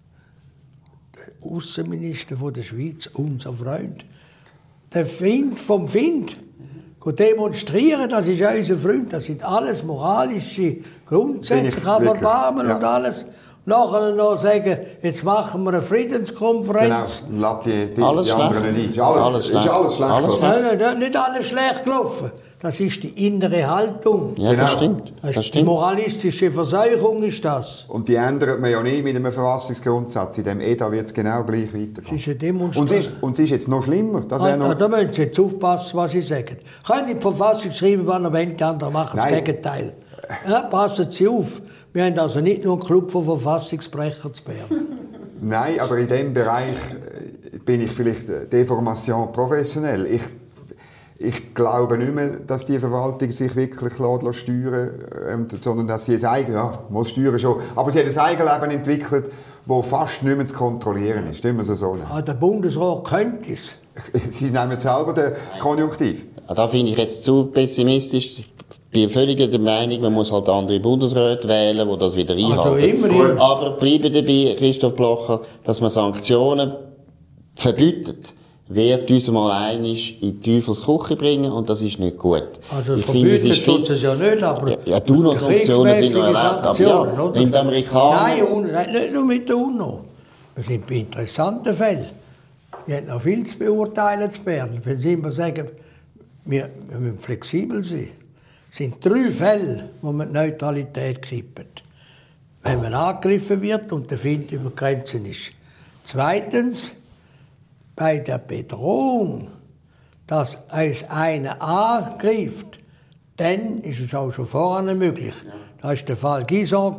Der Außenminister der Schweiz, unser Freund. Der Find vom Find. Demonstrieren, das ist unser Freund. Das sind alles moralische Grundsätze, kann verbarmen ja. und alles. Nachher noch sagen, jetzt machen wir eine Friedenskonferenz. Genau, die, die, alles die anderen nicht. Ist alles, alles, ist alles schlecht alles gelaufen? Nein, nein, nicht alles schlecht gelaufen. Das ist die innere Haltung. Ja, genau. das stimmt. Das das die stimmt. moralistische Verseuchung ist das. Und die ändert man ja nicht mit einem Verfassungsgrundsatz. In dem E D A wird es genau gleich weitergehen. Das ist eine Demonstration. Und es ist, und es ist jetzt noch schlimmer. Das Ah, noch da müssen Sie jetzt aufpassen, was Sie sagen. Können die Verfassung schreiben, wann er will, die anderen machen das Nein. Gegenteil. Ja, passen Sie auf. Wir haben also nicht nur einen Club von Verfassungsbrechern zu Bern. Nein, aber in diesem Bereich bin ich vielleicht Deformation professionell. Ich, ich glaube nicht mehr, dass die Verwaltung sich wirklich steuern lässt, sondern dass sie ein Eigen, ja, muss steuern schon, aber sie hat ein Eigenleben entwickelt, das fast nicht mehr zu kontrollieren ist. Stimmt so so? Ah, der Bundesrat könnte es. Sie nehmen selber den Konjunktiv. Da finde ich jetzt zu pessimistisch. Ich bin völlig der Meinung, man muss halt andere Bundesräte wählen, die das wieder einhalten. Also immerhin. Aber bleibe dabei, Christoph Blocher, dass man Sanktionen verbietet, wird uns mal einig in die Teufelsküche bringen und das ist nicht gut. Also ich finde, es ist viel... es ja nicht, aber... Ja, ja die UNO-Sanktionen sind noch erlaubt, aber ja, wenn die Amerikaner... Nein, UNO, nein, nicht nur mit der UNO. Das sind bei interessanten Fällen. Die haben noch viel zu beurteilen zu Bern. Wenn Sie immer sagen, wir, wir müssen flexibel sein. Es sind drei Fälle, wo man die Neutralität kippt. Wenn man angegriffen wird und der Find über Grenzen ist. Zweitens, bei der Bedrohung, dass es einen angreift, dann ist es auch schon vorher möglich. Da war der Fall Gison.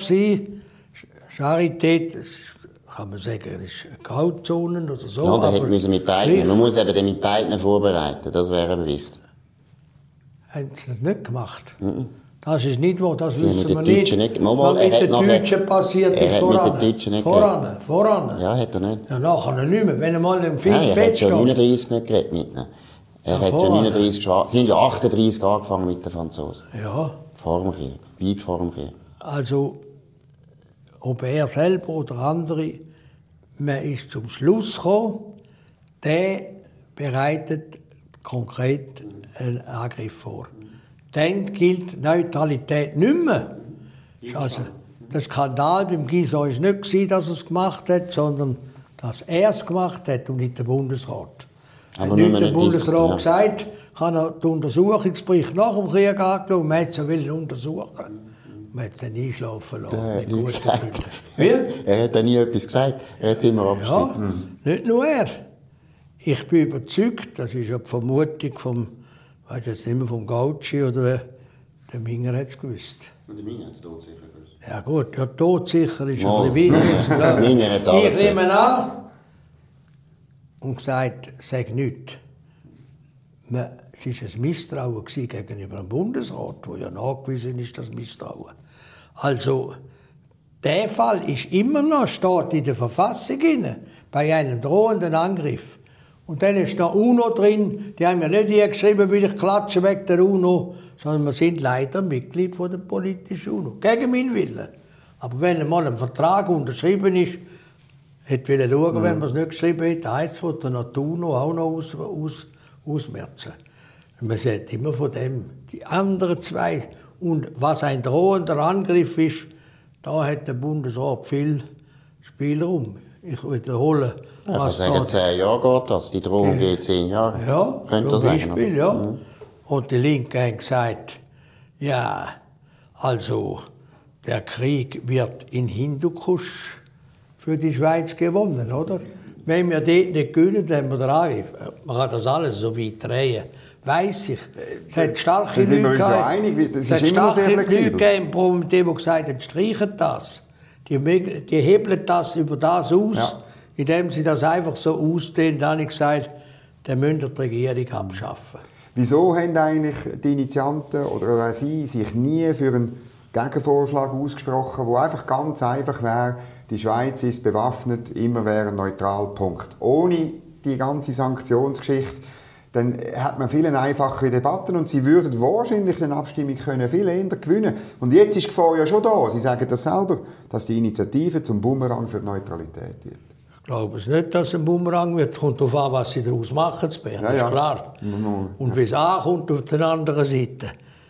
Charité, das kann man sagen, das ist Grauzonen oder so. Ja, da hätte man mit beiden. Man muss eben mit beiden vorbereiten, das wäre eben wichtig. Haben sie das nicht gemacht? Mm-mm. Das ist nicht wahr, das Sie wissen wir nicht. nicht. Mal, Was mit den Deutschen passiert ist voran. Voran, voran. Ja, hat er nicht. Ja, nachher nicht mehr, wenn er mal im Film Nein, er hat schon feststeht. neununddreißig nicht geredet mit ihnen. Er ja, hat ja neununddreißig geschwatzt. Sie haben ja achtunddreißig angefangen mit den Franzosen. Ja. Vor dem Krieg, weit vor dem Krieg. Also, ob er selber oder andere, man ist zum Schluss gekommen, der bereitet konkret einen Angriff vor. Dann gilt Neutralität nicht mehr. Also, der Skandal beim Gison war nicht, dass er es gemacht hat, sondern dass er es gemacht hat und nicht der Bundesrat. Aber hat nicht der Bundesrat ja. gesagt, kann er den Untersuchungsbericht nach dem Krieg angeschaut und man hat so will untersuchen. Man hat es dann einschlafen lassen. Er hat, nicht er hat nie etwas gesagt, er hat es immer abgestritten. Ja, mhm. Nicht nur er. Ich bin überzeugt, das ist ja die Vermutung vom, ich weiß jetzt nicht mehr, vom Gauci oder der Minger hat es gewusst. Und der Minger hat es todsicher gewusst. Ja gut, ja todsicher ist oh. ein bisschen weniger. Minger hat alles ich nehme an und gesagt, sag nichts. Es war ein Misstrauen gegenüber dem Bundesrat, wo ja nachgewiesen ist, das Misstrauen. Also, der Fall ist immer noch, steht in der Verfassung drin, bei einem drohenden Angriff. Und dann ist noch UNO drin, die haben ja nicht hier geschrieben, weil ich klatsche wegen der UNO, sondern wir sind leider Mitglied von der politischen UNO, gegen meinen Willen. Aber wenn einmal ein Vertrag unterschrieben ist, hätte ich schauen, mhm. wenn man es nicht geschrieben hätte, heisst es von der UNO auch noch aus, aus, ausmerzen. Man sagt immer von dem, die anderen zwei. Und was ein drohender Angriff ist, da hat der Bundesrat viel Spielraum. Ich wiederhole. Ja, ich kann sagen, zehn Jahre geht das. Die Drohung ja. geht zehn Jahre. Ja, Könnte zum das Beispiel, sein, ja. Mhm. Und die Linke haben gesagt, ja, also der Krieg wird in Hindukusch für die Schweiz gewonnen, oder? Wenn wir dort nicht gewinnen, dann haben wir den Angriff. Man kann das alles so weit drehen. Weiss ich. Es hat starke Leute gegeben. So einig, das es ist immer noch sehr flexibel. Leute gegeben, die gesagt haben, streichen das. Die, die hebeln das über das aus, ja. indem sie das einfach so ausdehnen. Dann habe ich gesagt, dann müssen die Regierung abschaffen. Wieso haben eigentlich die Initianten oder auch Sie sich nie für einen Gegenvorschlag ausgesprochen, der einfach ganz einfach wäre, die Schweiz ist bewaffnet, immer wäre neutral, Punkt. Ohne die ganze Sanktionsgeschichte, dann hat man viel einfachere Debatten und Sie würden wahrscheinlich den Abstimmung können viel eher gewinnen. Und jetzt ist die Gefahr ja schon da. Sie sagen das selber, dass die Initiative zum Bumerang für die Neutralität wird. Ich glaube es nicht, dass es ein Bumerang wird. Es kommt darauf an, was Sie daraus machen, das ja, ist ja. klar. Und wie es ankommt auf der anderen Seite.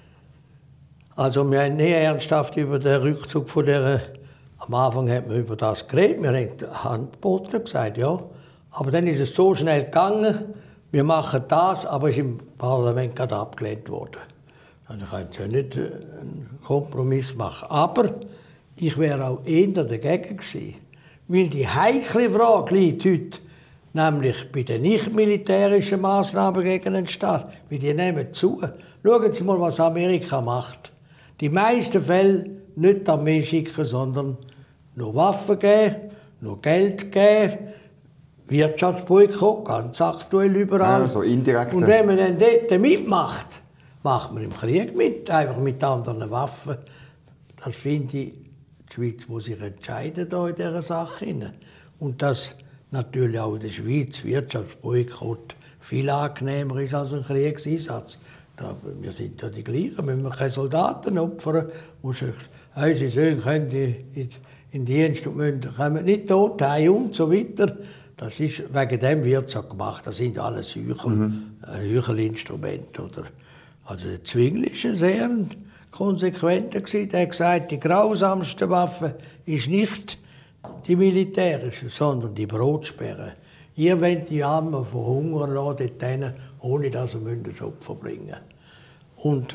Also wir haben nie ernsthaft über den Rückzug von der. Am Anfang hat man über das geredet, wir haben Handboten gesagt, ja. Aber dann ist es so schnell gegangen, wir machen das, aber es ist im Parlament gerade abgelehnt worden. Also ich könnte ja nicht einen Kompromiss machen. Aber ich wäre auch eher dagegen gewesen. Weil die heikle Frage liegt heute, nämlich bei den nicht-militärischen Massnahmen gegen den Staat, wie die nehmen zu. Schauen Sie mal, was Amerika macht. Die meisten Fälle nicht die Armee schicken, sondern nur Waffen geben, nur Geld geben, Wirtschaftsboykott, ganz aktuell überall. Ja, so indirekt. Und wenn man dann dort mitmacht, macht man im Krieg mit, einfach mit anderen Waffen. Das finde ich, die Schweiz muss sich entscheiden da in dieser Sache. Und dass natürlich auch in der Schweiz Wirtschaftsboykott viel angenehmer ist als ein Kriegseinsatz. Da, wir sind ja die gleichen, wenn wir keine Soldaten opfern, unsere Söhne können in, in, in Dienst und müssen, kommen nicht tot heim und so weiter. Das ist, wegen dem wird es auch gemacht. Das sind alles Heuchel, mhm. Heuchelinstrumente. Oder? Also der Zwingli war sehr konsequenter. Der hat gesagt, die grausamste Waffe ist nicht die militärische, sondern die Brotsperre. Ihr wollt die Armen verhungern lassen, ohne dass sie ein Opfer bringen müssen. Und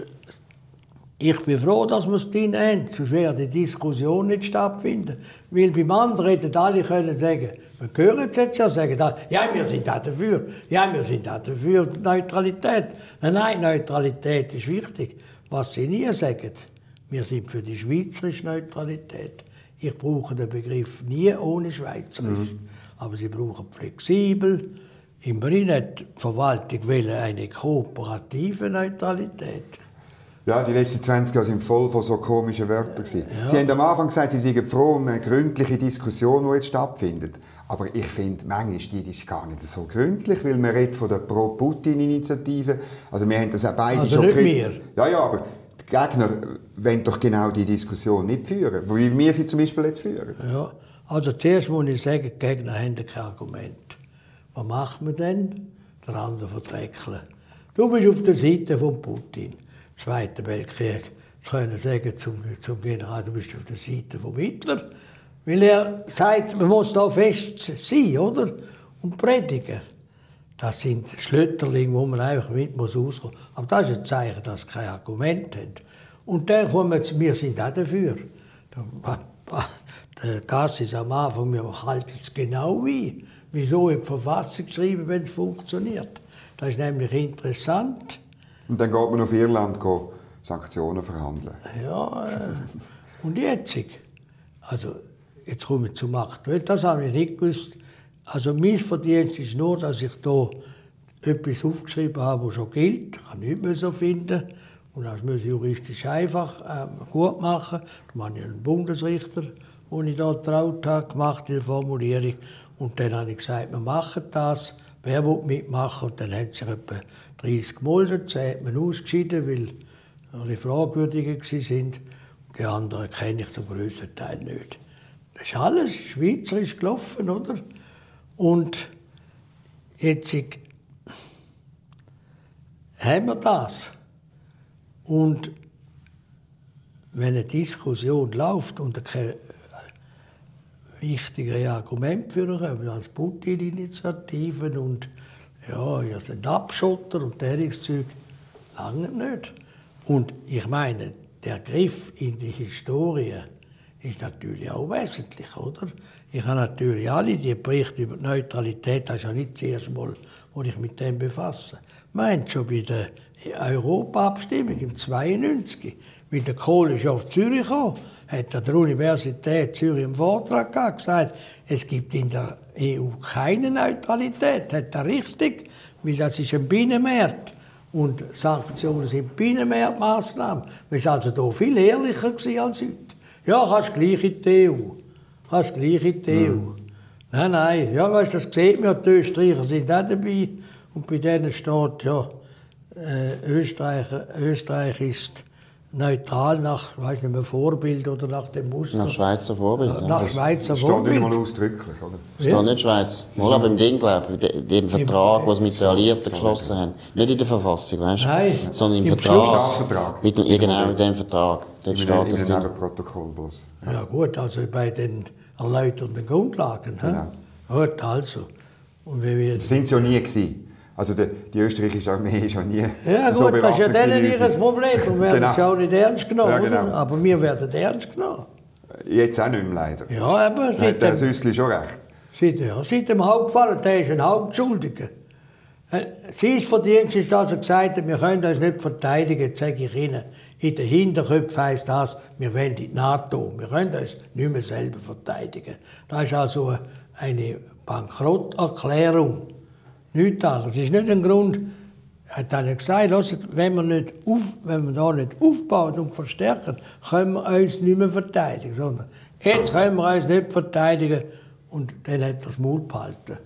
ich bin froh, dass wir es drin haben, sonst wäre die Diskussion nicht stattfinden. Weil beim anderen hätten alle können sagen, wir hören es jetzt ja sagen, ja, wir sind auch dafür, ja, wir sind auch dafür Neutralität. Nein, nein, Neutralität ist wichtig. Was sie nie sagen, wir sind für die schweizerische Neutralität. Ich brauche den Begriff nie ohne Schweizerisch. Mhm. Aber sie brauchen flexibel. Immerhin hat die Verwaltung eine kooperative Neutralität. Ja, die letzten zwanzig Jahre sind voll von so komischen Wörtern. Ja. Sie haben am Anfang gesagt, Sie seien froh um eine gründliche Diskussion, die jetzt stattfindet. Aber ich finde, manchmal ist die gar nicht so gründlich, weil man redet von der Pro-Putin-Initiative. Also wir haben das auch beide also schon nicht wir. Ja, ja, aber die Gegner wollen doch genau die Diskussion nicht führen, wie wir sie zum Beispiel jetzt führen. Ja, also zuerst muss ich sagen, die Gegner haben kein Argument. Was macht man denn? Der andere verdreckeln. Du bist auf der Seite von Putin. Zweiter Weltkrieg. Sie können sagen zum, zum General, du bist auf der Seite von Hitler. Weil er sagt, man muss da fest sein, oder? Und predigen. Das sind Schlötterlinge, wo man einfach mit muss auskommen. Aber das ist ein Zeichen, dass sie kein Argument haben. Und dann kommen sie, wir sind auch dafür. Der Gass ist am Anfang, wir halten es genau ein. Wieso in die Verfassung geschrieben, wenn es funktioniert? Das ist nämlich interessant. Und dann geht man auf Irland go, Sanktionen verhandeln. Ja, äh, und jetzt? Also, jetzt komme ich zum Aktuell. Das habe ich nicht gewusst. Also, mein Verdienst ist nur, dass ich da etwas aufgeschrieben habe, das schon gilt. Ich kann nichts mehr so finden. Und das muss ich juristisch einfach äh, gut machen. Da habe ich einen Bundesrichter, den ich da getraut habe, gemacht in der Formulierung. Und dann habe ich gesagt, wir machen das. Wer will mitmachen? Und dann hat sich etwa dreißig gemeldet. zehn hat man ausgeschieden, weil alle fragwürdiger waren. Die anderen kenne ich zum grössten Teil nicht. Das ist alles schweizerisch gelaufen, oder? Und jetzt haben wir das. Und wenn eine Diskussion läuft und keine wichtigere Argumente führen können als Putin-Initiativen und ja, ihr seid Abschotter und dergleichen Zeug, lange nicht. Und ich meine, der Griff in die Historie ist natürlich auch wesentlich, oder? Ich habe natürlich alle die Berichte über die Neutralität, das ist ja nicht das erste Mal, wo ich mit dem befasse. Meint schon bei der Europa-Abstimmung im zweiundneunzig, wie der Kohl ist auf Zürich gekommen, hat an der Universität Zürich einen Vortrag gehabt, gesagt, es gibt in der E U keine Neutralität. Hat er richtig, weil das ist ein Binnenmarkt. Und Sanktionen sind Binnenmarktmaßnahmen. Man war also hier viel ehrlicher als heute. Ja, kannst gleich in die E U. Kannst gleich in die E U. Mhm. Nein, nein. Ja, weißt, das sieht man ja, die Österreicher sind auch dabei. Und bei denen steht, ja, äh, Österreich, Österreich ist neutral nach, weiß nicht mehr, Vorbild oder nach dem Muster. Nach Schweizer Vorbild. Ja, nach ja. Schweizer das Vorbild. Steht nicht mal ausdrücklich, oder? Steht ja. nicht Schweiz. Mal aber im Ding, glaube ich, in dem Vertrag, den sie mit den Alliierten geschlossen haben. Nicht in der Verfassung, weißt du? Nein. Sondern im, Im Vertrag. Staatsvertrag. Mit dem, ja, genau, in dem Vertrag. Dort steht das in drin. einem Protokoll bloß. Ja. ja gut, also bei den erläuternden Grundlagen. Genau. Gut, also. Und wie wir Das sind sie ja nie gewesen. Also die, die österreichische Armee ist ja nie ja, so gut, das ist ja denen wie ihr unsere. Problem. Wir werden Genau. es ja auch nicht ernst genommen, Ja, genau. oder? Aber wir werden ernst genommen. Jetzt auch nicht mehr, leider. Ja, aber Hat seit der dem, Süssli schon recht. seit, ja, seit dem Hauptfall, der ist ein Hauptschuldiger. Sein Verdienst ist, dass er gesagt hat, wir können uns nicht verteidigen. Jetzt sage ich Ihnen, in den Hinterköpfen heisst das, wir wollen in die NATO. Wir können uns nicht mehr selber verteidigen. Das ist also eine Bankrotterklärung. Nichts anderes. Das ist nicht ein Grund. Er hat dann gesagt, wenn wir, nicht auf, wenn wir da nicht aufbauen und verstärken, können wir uns nicht mehr verteidigen. Sondern jetzt können wir uns nicht verteidigen. Und dann hat er das Maul behalten.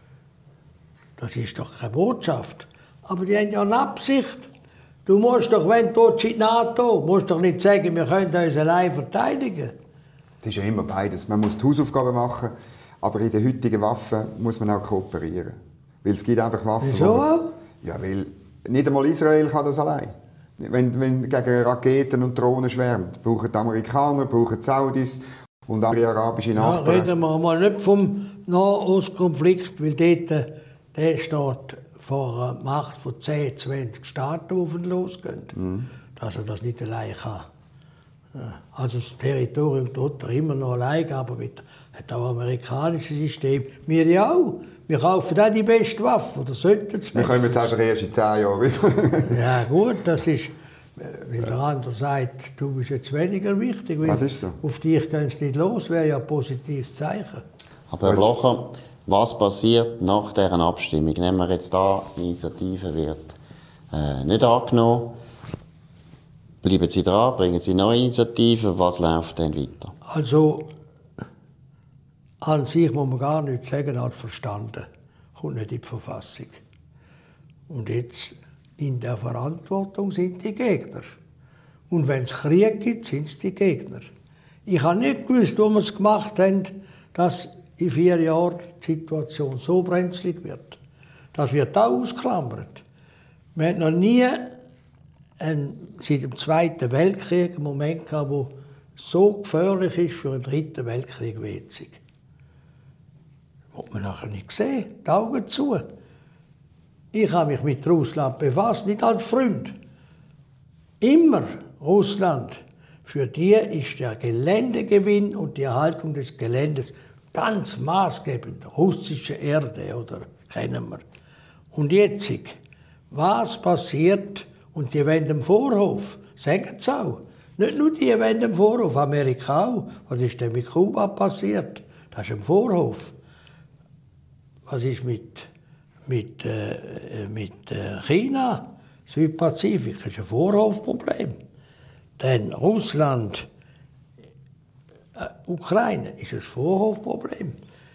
Das ist doch keine Botschaft. Aber die haben ja eine Absicht. Du musst doch, wenn du in die NATO musst doch nicht sagen, wir können uns allein verteidigen. Das ist ja immer beides. Man muss die Hausaufgaben machen, aber in den heutigen Waffen muss man auch kooperieren. Weil es gibt einfach Waffen, Wieso wo man, auch? Ja, weil nicht einmal Israel kann das allein. Wenn, wenn gegen Raketen und Drohnen schwärmt, brauchen die Amerikaner, brauchen die Saudis und andere arabische Ja, Nachbarn. reden wir mal nicht vom Nahostkonflikt, weil dort, der steht vor einer Macht von zehn, zwanzig Staaten, die losgehen. Mhm. Dass er das nicht allein kann. Also das Territorium tut er immer noch allein, aber mit hat auch amerikanisches System. Wir ja auch. Wir kaufen auch die besten Waffen, oder sollten es. Wir kommen jetzt einfach erst in zehn Jahren. Ja gut, das ist, weil der andere sagt, du bist jetzt weniger wichtig. Was ist so? Auf dich gehen sie nicht los, wäre ja ein positives Zeichen. Aber Herr Blocher, was passiert nach dieser Abstimmung? Nehmen wir jetzt da, die Initiative wird äh, nicht angenommen. Bleiben Sie dran, bringen Sie neue Initiativen, was läuft dann weiter? Also, an sich muss man gar nichts sagen, er hat verstanden. Kommt nicht in die Verfassung. Und jetzt, in der Verantwortung sind die Gegner. Und wenn es Krieg gibt, sind es die Gegner. Ich habe nicht gewusst, wo wir es gemacht haben, dass in vier Jahren die Situation so brenzlig wird. Das wird auch ausgeklammert. Wir haben noch nie einen, seit dem Zweiten Weltkrieg einen Moment gehabt, der so gefährlich ist für den Dritten Weltkrieg wie jetzt. Das hat man nachher nicht gesehen, die Augen zu. Ich habe mich mit Russland befasst, nicht als Freund. Immer Russland. Für die ist der Geländegewinn und die Erhaltung des Geländes ganz maßgebend. Russische Erde, oder kennen wir. Und jetzt, was passiert? Und die wollen den Vorhof, sagen sie auch. Nicht nur die wollen den Vorhof, Amerika auch. Was ist denn mit Kuba passiert? Das ist ein Vorhof. Was ist mit, mit, äh, mit äh, China? Südpazifik das ist ein Vorhofproblem. Dann Russland, äh, Ukraine ist ein Vorhofproblem.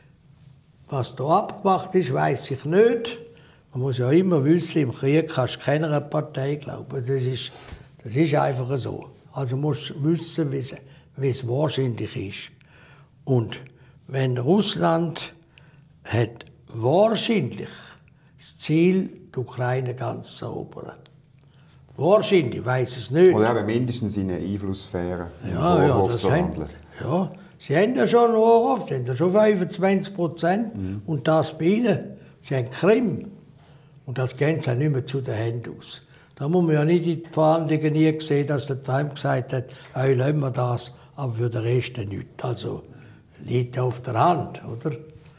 Was da abgemacht ist, weiss ich nicht. Man muss ja immer wissen, im Krieg kannst du keiner Partei glauben. Das ist, das ist einfach so. Also musst du wissen, wie es wahrscheinlich ist. Und wenn Russland hat wahrscheinlich das Ziel, die Ukraine ganz zu erobern. Wahrscheinlich, ich weiss es nicht. Oder eben mindestens in eine Einflusssphäre im Ja, ja, Vorhof das zu haben, handeln. ja, sie haben ja schon einen Vorhof, sie haben ja schon fünfundzwanzig Prozent mhm. und das bei ihnen. Sie haben Krim und das gehen sie auch nicht mehr zu den Händen aus. Da muss man ja nicht in die Verhandlungen nie sehen, dass der Trump gesagt hat, hey, lassen wir das, aber für den Rest nichts. Also liegt ja auf der Hand, oder?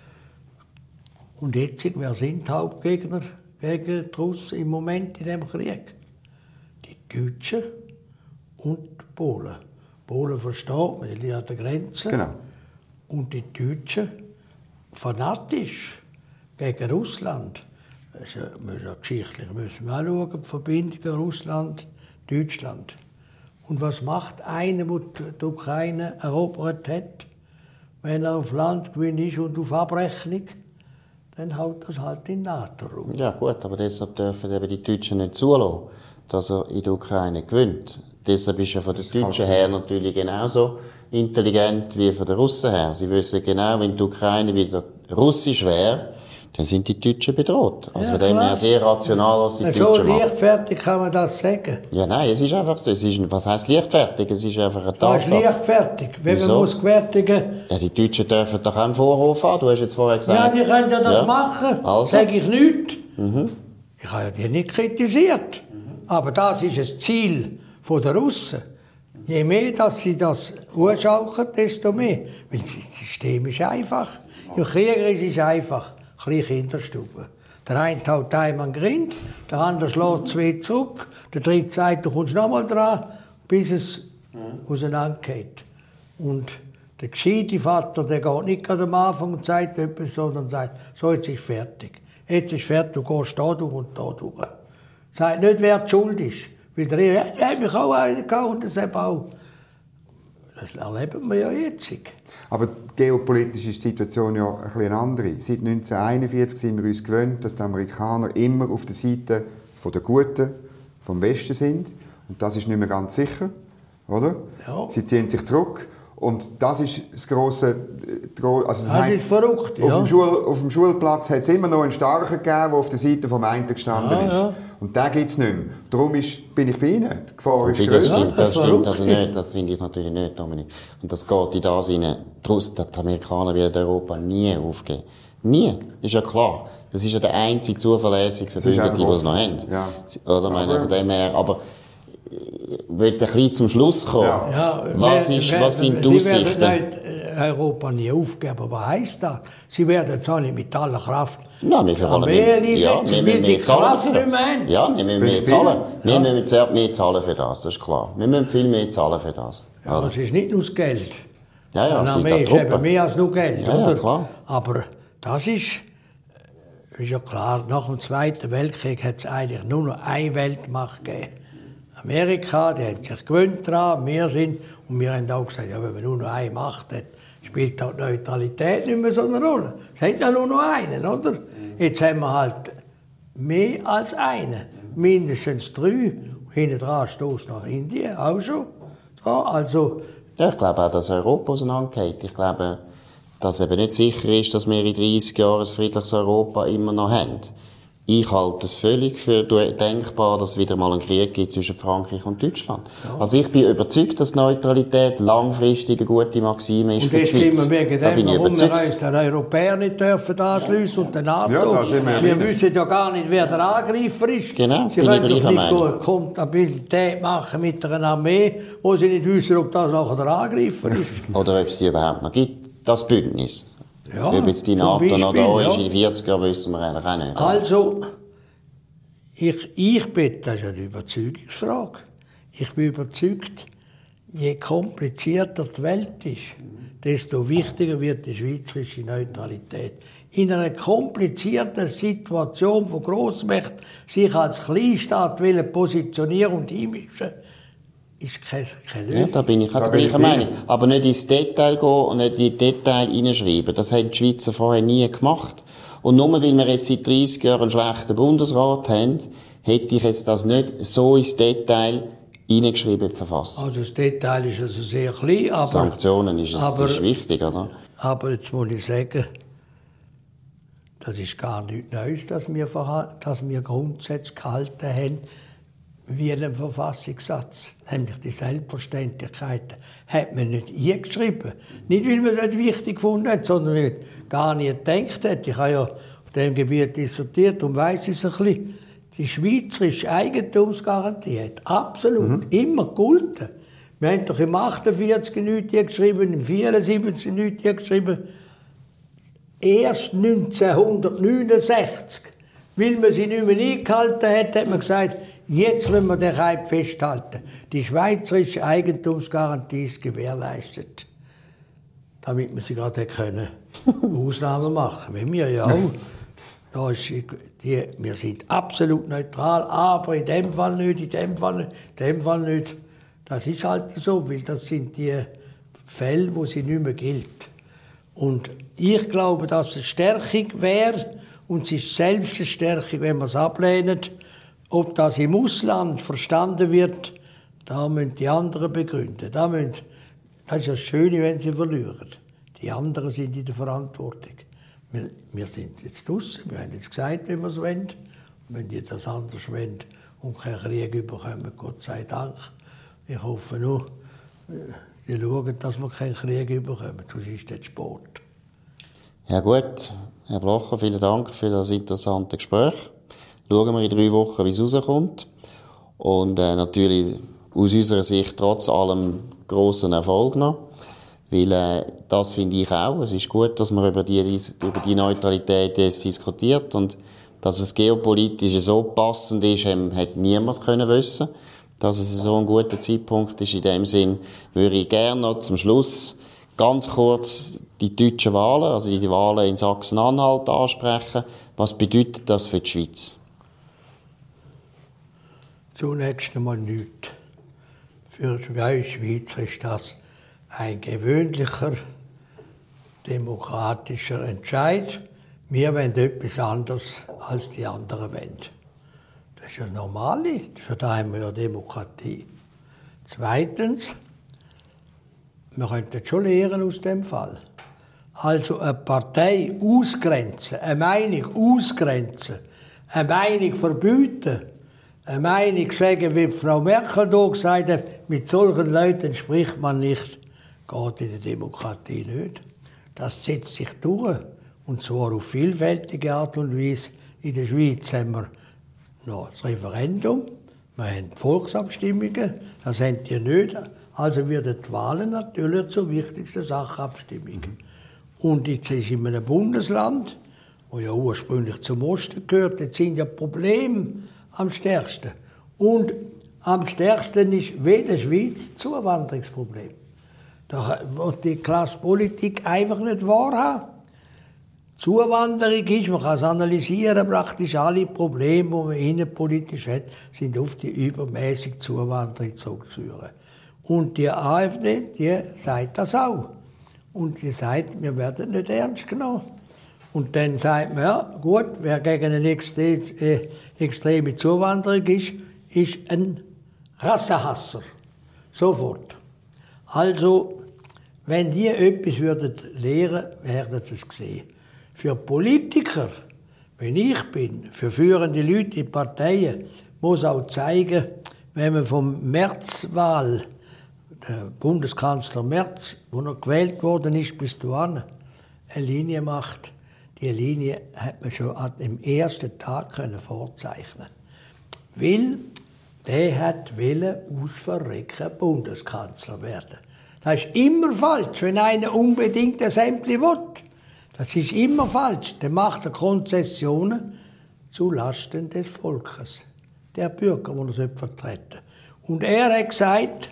Und jetzt, wer sind die Hauptgegner gegen die Russen im Moment in diesem Krieg? Die Deutschen und die Polen. Die Polen versteht man, die an der Grenze. Genau. Und die Deutschen fanatisch gegen Russland. Also, müssen wir geschichtlich müssen wir auch schauen, die Verbindungen Russland, Deutschland. Und was macht einer, der die Ukraine erobert hat, wenn er auf Landgewinn ist und auf Abrechnung? Dann haut das halt in NATO rum. Ja gut, aber deshalb dürfen eben die Deutschen nicht zulassen, dass er in der Ukraine gewinnt. Deshalb ist er von den Deutschen her natürlich genauso intelligent wie von den Russen her. Sie wissen genau, wenn die Ukraine wieder russisch wäre, dann sind die Deutschen bedroht. Also Ja, von dem her sehr rational, was die so Deutschen machen. leichtfertig kann man das sagen. Ja, nein, es ist einfach so. Es ist, was heisst leichtfertig? Es ist einfach eine Das ist Tatsache. leichtfertig. Wenn Wieso? man muss gewärtigen. Ja, die Deutschen dürfen doch auch einen Vorhof haben. Du hast jetzt vorher gesagt. Ja, die können ja das Ja. machen. Also? Sage ich nicht. Mhm. Ich habe ja die nicht kritisiert. Aber das ist das Ziel der Russen. Je mehr dass sie das anschaukeln, desto mehr. Weil das System ist einfach. Im Krieg ist es einfach. Kleine Kinderstube. Der eine haut einem an den Grind, der andere schlägt zwei zurück, der dritte sagt, du kommst noch mal dran, bis es mhm. auseinandergeht. Und der gescheite Vater, der geht nicht gerade am Anfang und sagt etwas, sondern sagt, so, jetzt ist fertig. Jetzt ist fertig, du gehst da durch und da durch. Sagt nicht, wer die Schuld ist. Weil der ja, der hat mich auch einen gehabt und das auch. Das erleben wir ja jetzt. Aber geopolitisch ist die Situation ja ein bisschen andere. Seit neunzehnhunderteinundvierzig sind wir uns gewöhnt, dass die Amerikaner immer auf der Seite der Guten, vom Westen sind. Und das ist nicht mehr ganz sicher, oder? Ja. Sie ziehen sich zurück. Und das ist das grosse... Also das Das heisst, ist verrückt, auf, ja. dem Schul, auf dem Schulplatz hat es immer noch einen Starken gegeben, der auf der Seite vom einen gestanden Ja, ist. ja. Und den gibt es nicht mehr. Darum ist, bin ich bei Ihnen. Die Gefahr ist Wobei, das grösser. stimmt, das Ja, stimmt das also nicht, das finde ich natürlich nicht, Dominik. Und das geht in das hinein. Die Amerikaner werden Europa nie aufgeben. Nie, ist ja klar. Das ist ja der einzige zuverlässige Verbündete, den sie noch haben. Ja. Oder meine, Aber- von dem her, aber ich will ein bisschen zum Schluss kommen. Ja. Ja, was, wer- ist, wer- was sind die Sie Aussichten? werden nicht äh, Europa nie aufgeben. Aber was heisst das? Sie werden es auch nicht mit aller Kraft Nein, wir vor allem, Armee ja, einsetzen, wir weil müssen sie mehr zahlen Kraft dafür. nicht mehr haben. Ja, wir müssen mehr Viel. zahlen. Wir Ja. müssen sehr mehr zahlen für das, das ist klar. Wir müssen viel mehr zahlen für das. Ja, Oder? es ist nicht nur das Geld. Ja, ja, Eine es sind Armee auch ist eben Truppen. mehr als nur Geld. Ja, ja, oder? klar. Aber das ist, ist ja klar, nach dem Zweiten Weltkrieg hat es eigentlich nur noch eine Weltmacht gegeben. Amerika, die hat sich gewöhnt daran, wir sind, und wir haben auch gesagt, ja, wenn man nur noch eine Macht hat, spielt auch die Neutralität nicht mehr so eine Rolle. Es hat ja nur noch einen, oder? Jetzt haben wir halt mehr als einen, mindestens drei. Hinten dran stoßt nach Indien, auch schon. Ja, also, Ja, ich glaube auch, dass Europa auseinandergeht. Ich glaube, dass eben nicht sicher ist, dass wir in dreißig Jahren ein friedliches Europa immer noch haben. Ich halte es völlig für denkbar, dass es wieder mal einen Krieg gibt zwischen Frankreich und Deutschland. Ja. Also ich bin überzeugt, dass Neutralität langfristig eine gute Maxime ist und für die jetzt Schweiz. sind wir wegen Da dem, bin ich warum wir überzeugt. uns den Europäer nicht dürfen anschliessen und den NATO. Ja, da sind wir ja wir wieder. wissen ja gar nicht, wer der Angreifer ist. Genau, Sie bin ich können gleicher doch nicht Meinung. eine Kompatibilität machen mit einer Armee, wo sie nicht wissen, ob das nachher der Angreifer ist. Oder ob es die überhaupt noch gibt, das Bündnis. Ja, ob jetzt die zum NATO noch da Beispiel, ist, ja. in vierzig Jahren wissen wir eigentlich auch nicht. Also, ich, ich bin, das ist eine Überzeugungsfrage. Ich bin überzeugt, je komplizierter die Welt ist, desto wichtiger wird die schweizerische Neutralität. In einer komplizierten Situation von Grossmächten sich als Kleinstaat wollen positionieren und einmischen, ist keine, keine Ja, Lösung. da bin ich auch Da der bin ich gleichen bei Meinung. Aber nicht ins Detail gehen und nicht in die Detail hineinschreiben. Das haben die Schweizer vorher nie gemacht. Und nur weil wir jetzt seit dreißig Jahren einen schlechten Bundesrat haben, hätte ich jetzt das nicht so ins Detail hineingeschrieben in die Verfassung. Also das Detail ist also sehr klein, aber, Sanktionen ist, es, aber- ist wichtig, oder? aber jetzt muss ich sagen, das ist gar nichts Neues, dass wir, verha- dass wir Grundsätze gehalten haben, wie einen Verfassungssatz. Nämlich die Selbstverständlichkeiten hat man nicht eingeschrieben. Nicht, weil man es nicht wichtig gefunden hat, sondern weil man gar nicht gedacht hat. Ich habe ja auf diesem Gebiet dissertiert und weiss es ein bisschen. Die schweizerische Eigentumsgarantie hat absolut immer gegolten. Wir haben doch im achtundvierzig nichts geschrieben, im vierundsiebzig nichts geschrieben. Erst neunzehnhundertneunundsechzig, weil man sie nicht mehr eingehalten hat, hat man gesagt, jetzt wollen wir den Reib festhalten. Die schweizerische Eigentumsgarantie ist gewährleistet. Damit wir sie gerade können Ausnahmen machen. Wenn wir ja auch. Da ist die, wir sind absolut neutral, aber in dem Fall nicht, in dem Fall nicht, in dem Fall nicht. Das ist halt so, weil das sind die Fälle, wo sie nicht mehr gilt. Und ich glaube, dass es eine Stärkung wäre, und es ist selbst eine Stärkung, wenn man es ablehnt. Ob das im Ausland verstanden wird, da müssen die anderen begründen. Da müssen, das ist das Schöne, wenn sie verlieren. Die anderen sind in der Verantwortung. Wir, wir sind jetzt draussen, wir haben jetzt gesagt, wie wir es wollen. Und wenn die das anders wollen und keinen Krieg bekommen, Gott sei Dank. Ich hoffe nur, die schauen, dass wir keinen Krieg bekommen, sonst ist das Sport. Ja gut, Herr Blocher, vielen Dank für das interessante Gespräch. Schauen wir in drei Wochen, wie es rauskommt. Und äh, natürlich aus unserer Sicht trotz allem grossen Erfolg noch. Weil äh, das finde ich auch. Es ist gut, dass man über die, über die Neutralität jetzt diskutiert. Und dass es geopolitisch so passend ist, ähm, hat niemand können wissen. Dass es so ein guter Zeitpunkt ist. In dem Sinn würde ich gerne noch zum Schluss ganz kurz die deutschen Wahlen, also die Wahlen in Sachsen-Anhalt ansprechen. Was bedeutet das für die Schweiz? Zunächst einmal nichts. Für uns Schweizer ist das ein gewöhnlicher, demokratischer Entscheid. Wir wollen etwas anderes, als die anderen wollen. Das ist das Normale, für da haben wir ja Demokratie. Zweitens, wir könnten schon lernen aus dem Fall. Also eine Partei ausgrenzen, eine Meinung ausgrenzen, eine Meinung verbieten, eine Meinung sagen, wie Frau Merkel hier gesagt hat, mit solchen Leuten spricht man nicht, geht in der Demokratie nicht. Das setzt sich durch, und zwar auf vielfältige Art und Weise. In der Schweiz haben wir noch das Referendum, wir haben Volksabstimmungen, das haben die nicht. Also werden die Wahlen natürlich zur wichtigsten Sachabstimmung. Und jetzt ist in einem Bundesland, wo ja ursprünglich zum Osten gehört, jetzt sind ja Probleme am stärksten. Und am stärksten ist weder Schweiz das Zuwanderungsproblem. Da wird die Klassenpolitik einfach nicht wahrhaben. Zuwanderung ist, man kann es analysieren, praktisch alle Probleme, die man innenpolitisch hat, sind auf die übermäßige Zuwanderung zurückzuführen. Und die AfD, die sagt das auch. Und die sagt, wir werden nicht ernst genommen. Und dann sagt man, ja gut, wer gegen eine extreme Zuwanderung ist, ist ein Rassenhasser. Sofort. Also, wenn die etwas würden lehren, werden sie es sehen. Für Politiker, wenn ich bin, für führende Leute in Parteien, muss auch zeigen, wenn man vom Märzwahl, der Bundeskanzler Merz, wo er gewählt worden ist, bis dahin, eine Linie macht. Die Linie hat man schon am ersten Tag können vorzeichnen. Weil der hat wollen aus Verrecken Bundeskanzler werden. Das ist immer falsch, wenn einer unbedingt ein Ämtli will. Das ist immer falsch. Der macht er Konzessionen zulasten des Volkes, der Bürger, die er vertreten soll. Und er hat gesagt,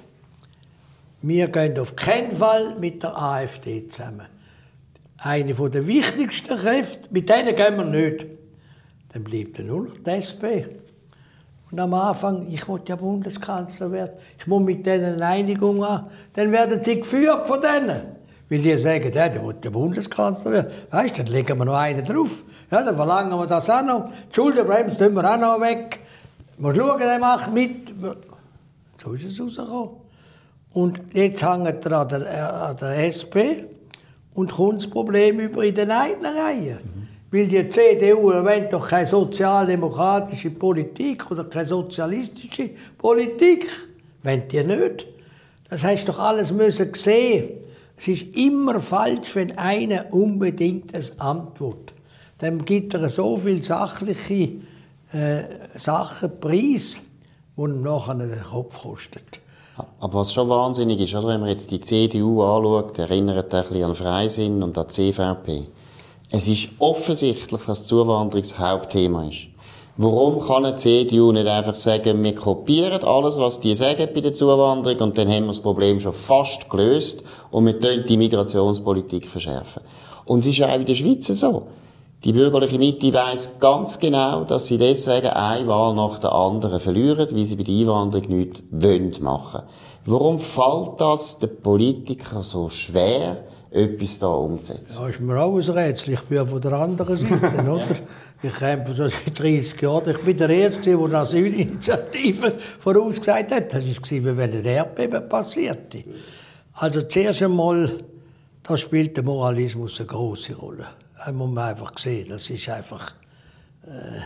wir gehen auf keinen Fall mit der AfD zusammen. Eine der wichtigsten Kräfte, mit denen gehen wir nicht. Dann bleibt nur noch die S P. Und am Anfang, ich wollte ja Bundeskanzler werden, ich muss mit denen eine Einigung haben, dann werden sie geführt von denen. Weil die sagen, ja, der will ja Bundeskanzler werden. Weißt du, dann legen wir noch einen drauf. Ja, dann verlangen wir das auch noch. Die Schuldenbremse tun wir auch noch weg. Wir schauen, der macht mit. So ist es rausgekommen. Und jetzt hängt er an der, an der S P und kommt das Problem über in den eigenen Reihen. Mhm. Weil die C D U will doch keine sozialdemokratische Politik oder keine sozialistische Politik. Wollen die nicht. Das hast du doch alles müssen sehen. Es ist immer falsch, wenn einer unbedingt ein Amt will. Dann gibt er so viele sachliche äh, Sachen preis, die ihm nachher den Kopf kosten. Aber was schon wahnsinnig ist, oder, wenn man jetzt die C D U anschaut, erinnert ein bisschen an Freisinn und an die C V P. Es ist offensichtlich, dass Zuwanderung das Hauptthema ist. Warum kann eine C D U nicht einfach sagen, wir kopieren alles, was die sagen bei der Zuwanderung, und dann haben wir das Problem schon fast gelöst und wir können die Migrationspolitik verschärfen. Und es ist ja auch in der Schweiz so. Die bürgerliche Mitte weiss ganz genau, dass sie deswegen eine Wahl nach der anderen verlieren, weil sie bei der Einwanderung nichts machen wollen. Warum fällt das den Politikern so schwer, etwas da umzusetzen? Ja, ist mir auch ein Rätsel. Ich bin ja von der anderen Seite, oder? Ich kämpfe schon seit dreißig Jahren. Ich bin der Erste, der eine Asylinitiative vorausgesagt hat. Das war, wenn ein Erdbeben passierte. Also zuerst einmal, da spielt der Moralismus eine grosse Rolle. Das muss man einfach sehen. Das ist einfach... Äh,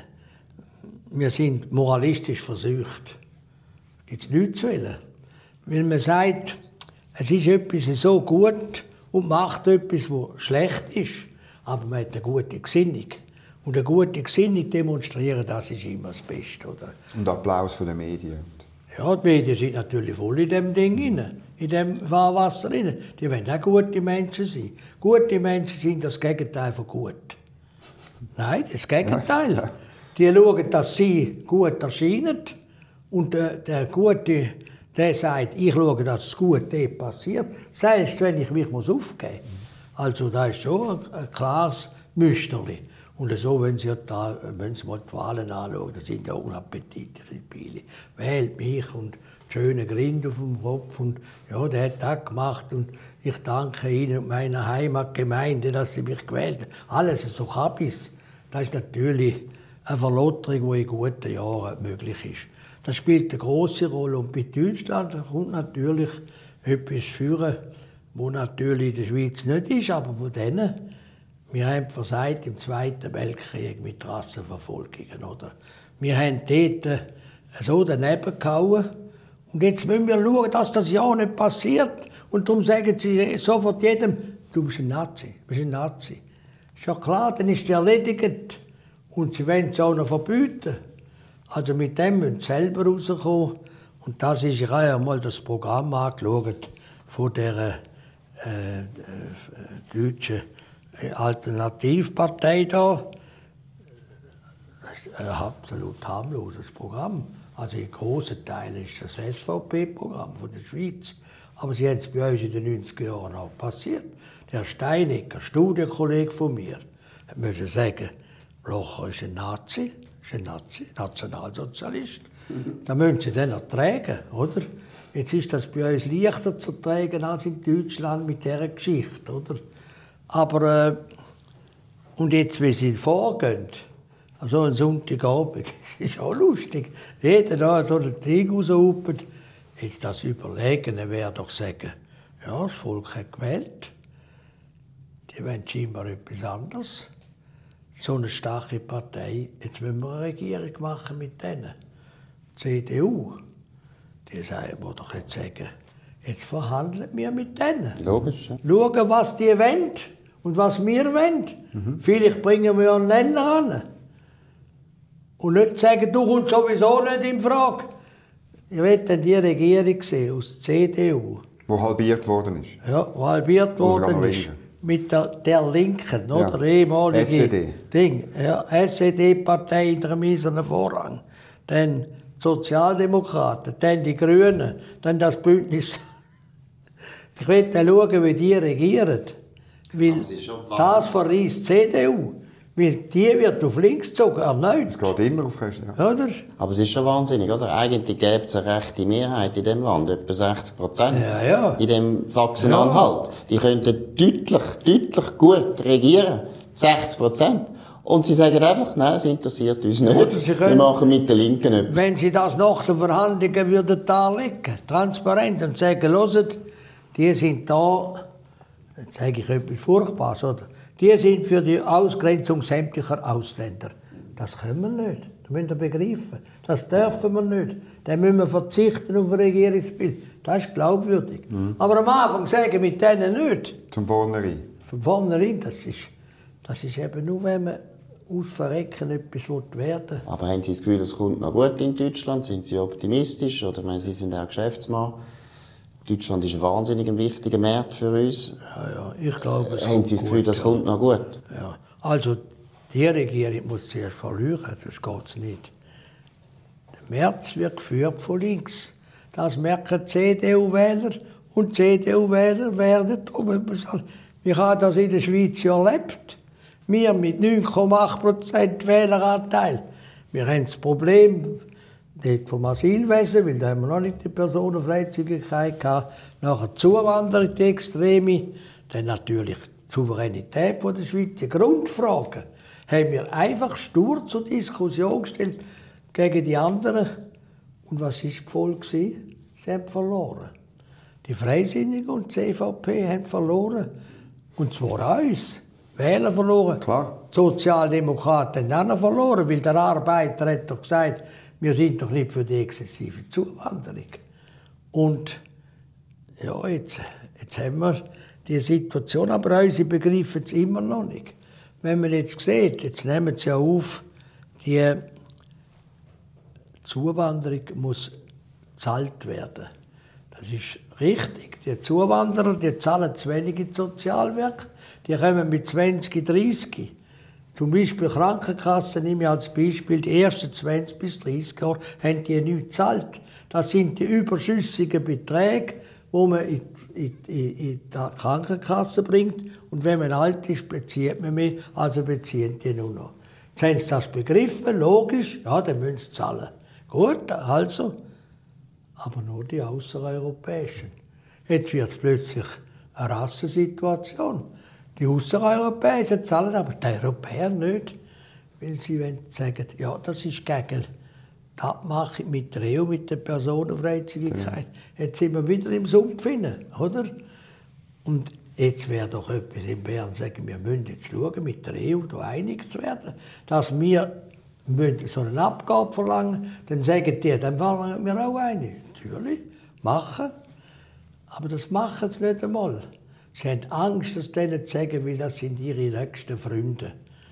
wir sind moralistisch versucht. Gibt es nichts zu wollen. Weil man sagt, es ist etwas so gut und macht etwas, was schlecht ist. Aber man hat eine gute Gesinnung. Und eine gute Gesinnung demonstrieren, das ist immer das Beste. Oder? Und Applaus von den Medien. Ja, die Medien sind natürlich voll in dem Ding rein, in dem Fahrwasser rein. Die wollen auch gute Menschen sein. Gute Menschen sind das Gegenteil von gut. Nein, das Gegenteil. Ja, ja. Die schauen, dass sie gut erscheinen. Und der, der Gute, der sagt, ich schaue, dass das Gute passiert, selbst wenn ich mich aufgeben muss. Also das ist schon ein, ein klares Müsterli. Und so, wenn Sie, da, wenn Sie mal die Wahlen anschauen, das sind ja unappetitliche Spiele. Wählt mich und schöne Grind auf dem Kopf und ja, der hat das gemacht und ich danke Ihnen und meiner Heimatgemeinde, dass Sie mich gewählt haben. Alles so Kabis. Das ist natürlich eine Verlotterung, die in guten Jahren möglich ist. Das spielt eine grosse Rolle. Und bei Deutschland kommt natürlich etwas führen, was natürlich in der Schweiz nicht ist, aber von denen, wir haben versagt im Zweiten Weltkrieg mit Rassenverfolgungen. Oder? Wir haben dort so daneben gehauen. Und jetzt müssen wir schauen, dass das ja nicht passiert. Und darum sagen sie sofort jedem, du bist ein Nazi, du bist ein Nazi. Ist ja klar, dann ist der erledigt. Und sie wollen es auch noch verbieten. Also mit dem müssen sie selber rauskommen. Und das ist, ich habe ja mal das Programm angeschaut von der äh, äh, deutschen Alternativpartei da. Das ist ein absolut harmloses Programm. Also in grossen Teilen ist das S V P-Programm von der Schweiz. Aber sie haben es bei uns in den neunziger Jahren auch passiert. Der Steinecker, Studienkollege von mir, musste sagen, Blocher ist ein Nazi, ist ein Nazi, Nationalsozialist. Mhm. Da müssen sie dann ertragen, oder? Jetzt ist das bei uns leichter zu ertragen als in Deutschland mit dieser Geschichte, oder? Aber, äh, und jetzt, wie sie vorgehen, also ein Sonntagabend, ist auch lustig. Jeder da so ein Ding raushupt. Jetzt das Überlegen wäre doch sagen, ja, das Volk hat gewählt. Die wollen scheinbar etwas anderes. So eine starke Partei, jetzt müssen wir eine Regierung machen mit denen. Die C D U, die sagen, wo doch jetzt sagen, jetzt verhandeln wir mit denen. Logisch, ja. Schauen, was die wollen und was wir wollen. Mhm. Vielleicht bringen wir einen Länder an. Und nicht sagen, du kommst sowieso nicht in Frage. Ich will dann die Regierung sehen, aus der C D U. Wo halbiert worden ist. Ja, wo halbiert worden ist. Mit der, der Linken, oder? Ja. Der ehemalige S E D. Ding. Ja, S E D-Partei in einem eisernen Vorrang. Dann die Sozialdemokraten, dann die Grünen, dann das Bündnis. Ich will dann schauen, wie die regieren. Weil das verreist die C D U. Weil die wird auf links gezogen, erneut. Es geht immer auf rechts, ja. Oder? Aber es ist schon wahnsinnig, oder? Eigentlich gäbe es eine rechte Mehrheit in diesem Land, etwa sechzig Prozent. Ja, ja. In dem Sachsen-Anhalt. Ja. Die könnten deutlich, deutlich gut regieren. sechzig Prozent. Und sie sagen einfach, nein, das interessiert uns nicht. Sie können, wir machen mit den Linken etwas. Wenn sie das nach den Verhandlungen würden darlegen, transparent, und sagen, hört, die sind da, jetzt sage ich etwas Furchtbares, oder? Die sind für die Ausgrenzung sämtlicher Ausländer. Das können wir nicht. Das müssen wir begreifen. Das dürfen wir nicht. Dann müssen wir verzichten auf ein Regierungsbild. Das ist glaubwürdig. Mhm. Aber am Anfang sagen mit denen nicht. Zum Vornherein. Von vornherein, das ist, das ist eben nur, wenn man aus Verrecken etwas werden will. Aber haben Sie das Gefühl, es kommt noch gut in Deutschland? Sind Sie optimistisch? Oder meine, Sie sind auch Geschäftsmann. Deutschland ist ein wahnsinnig wichtiger Markt für uns. Ja, ja, ich glaube, es Haben Sie das Gefühl, das kommt noch gut? Ja. Also, die Regierung muss zuerst verlieren, das geht es nicht. Der März wird geführt von links. Das merken C D U-Wähler und C D U-Wähler werden darum. Ich habe das in der Schweiz erlebt. Wir mit neun Komma acht Prozent Wähleranteil. Wir haben das Problem dort vom Asylwesen, weil da haben wir noch nicht die Personenfreizügigkeit gehabt. Nachher die Zuwanderung, die Extreme. Dann natürlich die Souveränität der Schweiz. Die Grundfragen haben wir einfach stur zur Diskussion gestellt gegen die anderen. Und was war die Folge? Sie haben verloren. Die Freisinnigen und die C V P haben verloren. Und zwar uns. Wähler verloren. Klar. Die Sozialdemokraten haben auch noch verloren, weil der Arbeiter hat doch gesagt, wir sind doch nicht für die exzessive Zuwanderung. Und ja, jetzt, jetzt haben wir die Situation, aber unsere begreifen es immer noch nicht. Wenn man jetzt sieht, jetzt nehmen sie ja auf, die Zuwanderung muss gezahlt werden. Das ist richtig. Die Zuwanderer, die zahlen zu wenig in Sozialwerk. Die kommen mit zwanzig, dreissig. Zum Beispiel Krankenkassen, nehme ich als Beispiel, die ersten zwanzig bis dreissig Jahre haben die nichts gezahlt. Das sind die überschüssigen Beträge, die man in, in, in, in die Krankenkasse bringt. Und wenn man alt ist, bezieht man mehr, also beziehen die nur noch. Jetzt haben sie das begriffen, logisch, ja, dann müssen sie zahlen. Gut, also, aber nur die Außereuropäischen. Jetzt wird es plötzlich eine Rassensituation. Die Außereuropäischen zahlen, aber die Europäer nicht, weil sie sagen, ja, das ist gegen die Abmachung mit der E U, mit der Personenfreizügigkeit. Ja. Jetzt sind wir wieder im Sumpf hinein, oder? Und jetzt wäre doch etwas in Bern sagen, wir müssen jetzt schauen, mit der E U da einig zu werden, dass wir so eine Abgabe verlangen, dann sagen die, dann verlangen wir auch eine. Natürlich, machen. Aber das machen sie nicht einmal. Sie haben Angst, das denen zu sagen, weil das sind ihre nächsten Freunde.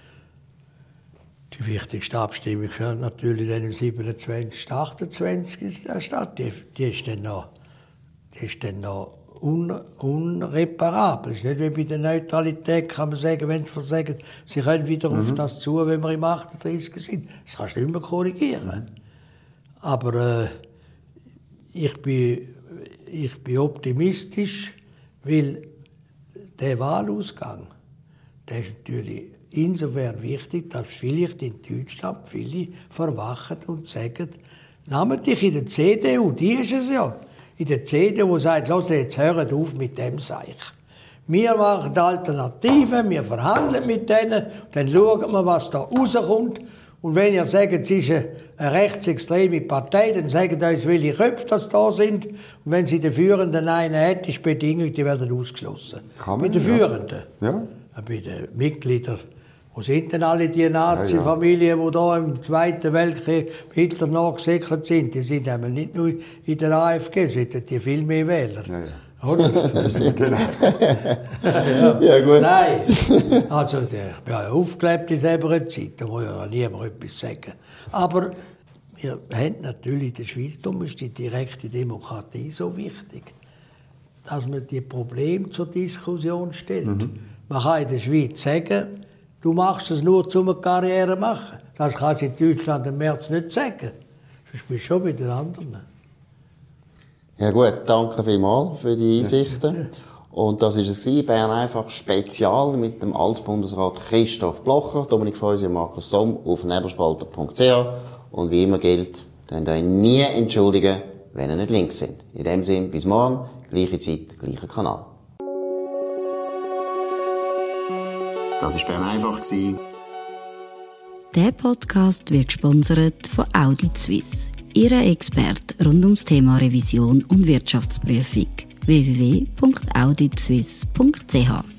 Die wichtigste Abstimmung findet natürlich dann am siebenundzwanzigsten achtundzwanzigsten statt. Die, die ist dann noch, die ist dann noch un, unreparabel. Es ist nicht wie bei der Neutralität, kann man sagen, wenn sie versagen, sie können wieder mhm. auf das zu, wenn wir im achtunddreißig sind. Das kannst du nicht mehr korrigieren. Aber äh, ich, bin, ich bin optimistisch, weil der Wahlausgang, der ist natürlich insofern wichtig, dass vielleicht in Deutschland viele verwachen und sagen, namentlich in der C D U, die ist es ja, in der C D U sagt, los, jetzt hört auf mit dem Seich. Wir machen Alternativen, wir verhandeln mit denen, dann schauen wir, was da rauskommt. Und wenn ihr sagt, es ist eine rechtsextreme Partei, dann sagen uns, welche Köpfe das da sind. Und wenn sie den Führenden einen hat, ist die Bedingung, die werden ausgeschlossen. Kann man, bei den Führenden. Ja. Bei den Mitgliedern. Wo sind denn alle die Nazi-Familien, die da im Zweiten Weltkrieg Hitler nachgesickert sind? Die sind einmal nicht nur in der A F G, sondern die viel mehr Wähler. Ja, ja. Oder? Genau. ja. Ja, gut. Nein. Also, ich bin ja aufgelebt in dieser Zeit, da muss ja niemand etwas sagen. Aber wir haben natürlich in der Schweiz, darum ist die direkte Demokratie so wichtig, dass man die Probleme zur Diskussion stellt. Mhm. Man kann in der Schweiz sagen, du machst es nur, um eine Karriere zu machen. Das kannst du in Deutschland im März nicht sagen. Sonst bist du schon bei den anderen. Ja gut, danke vielmals für die Einsichten. Und das war es, Bern einfach Spezial mit dem Altbundesrat Christoph Blocher, Dominik Feusi und Markus Somm auf nebelspalter punkt c h. Und wie immer gilt, könnt ihr euch nie entschuldigen, wenn ihr nicht links sind. In dem Sinne, bis morgen, gleiche Zeit, gleicher Kanal. Das war Bern einfach. Der Podcast wird gesponsert von Audi Suisse, Ihre Experte rund ums Thema Revision und Wirtschaftsprüfung. w w w punkt audi suisse punkt c h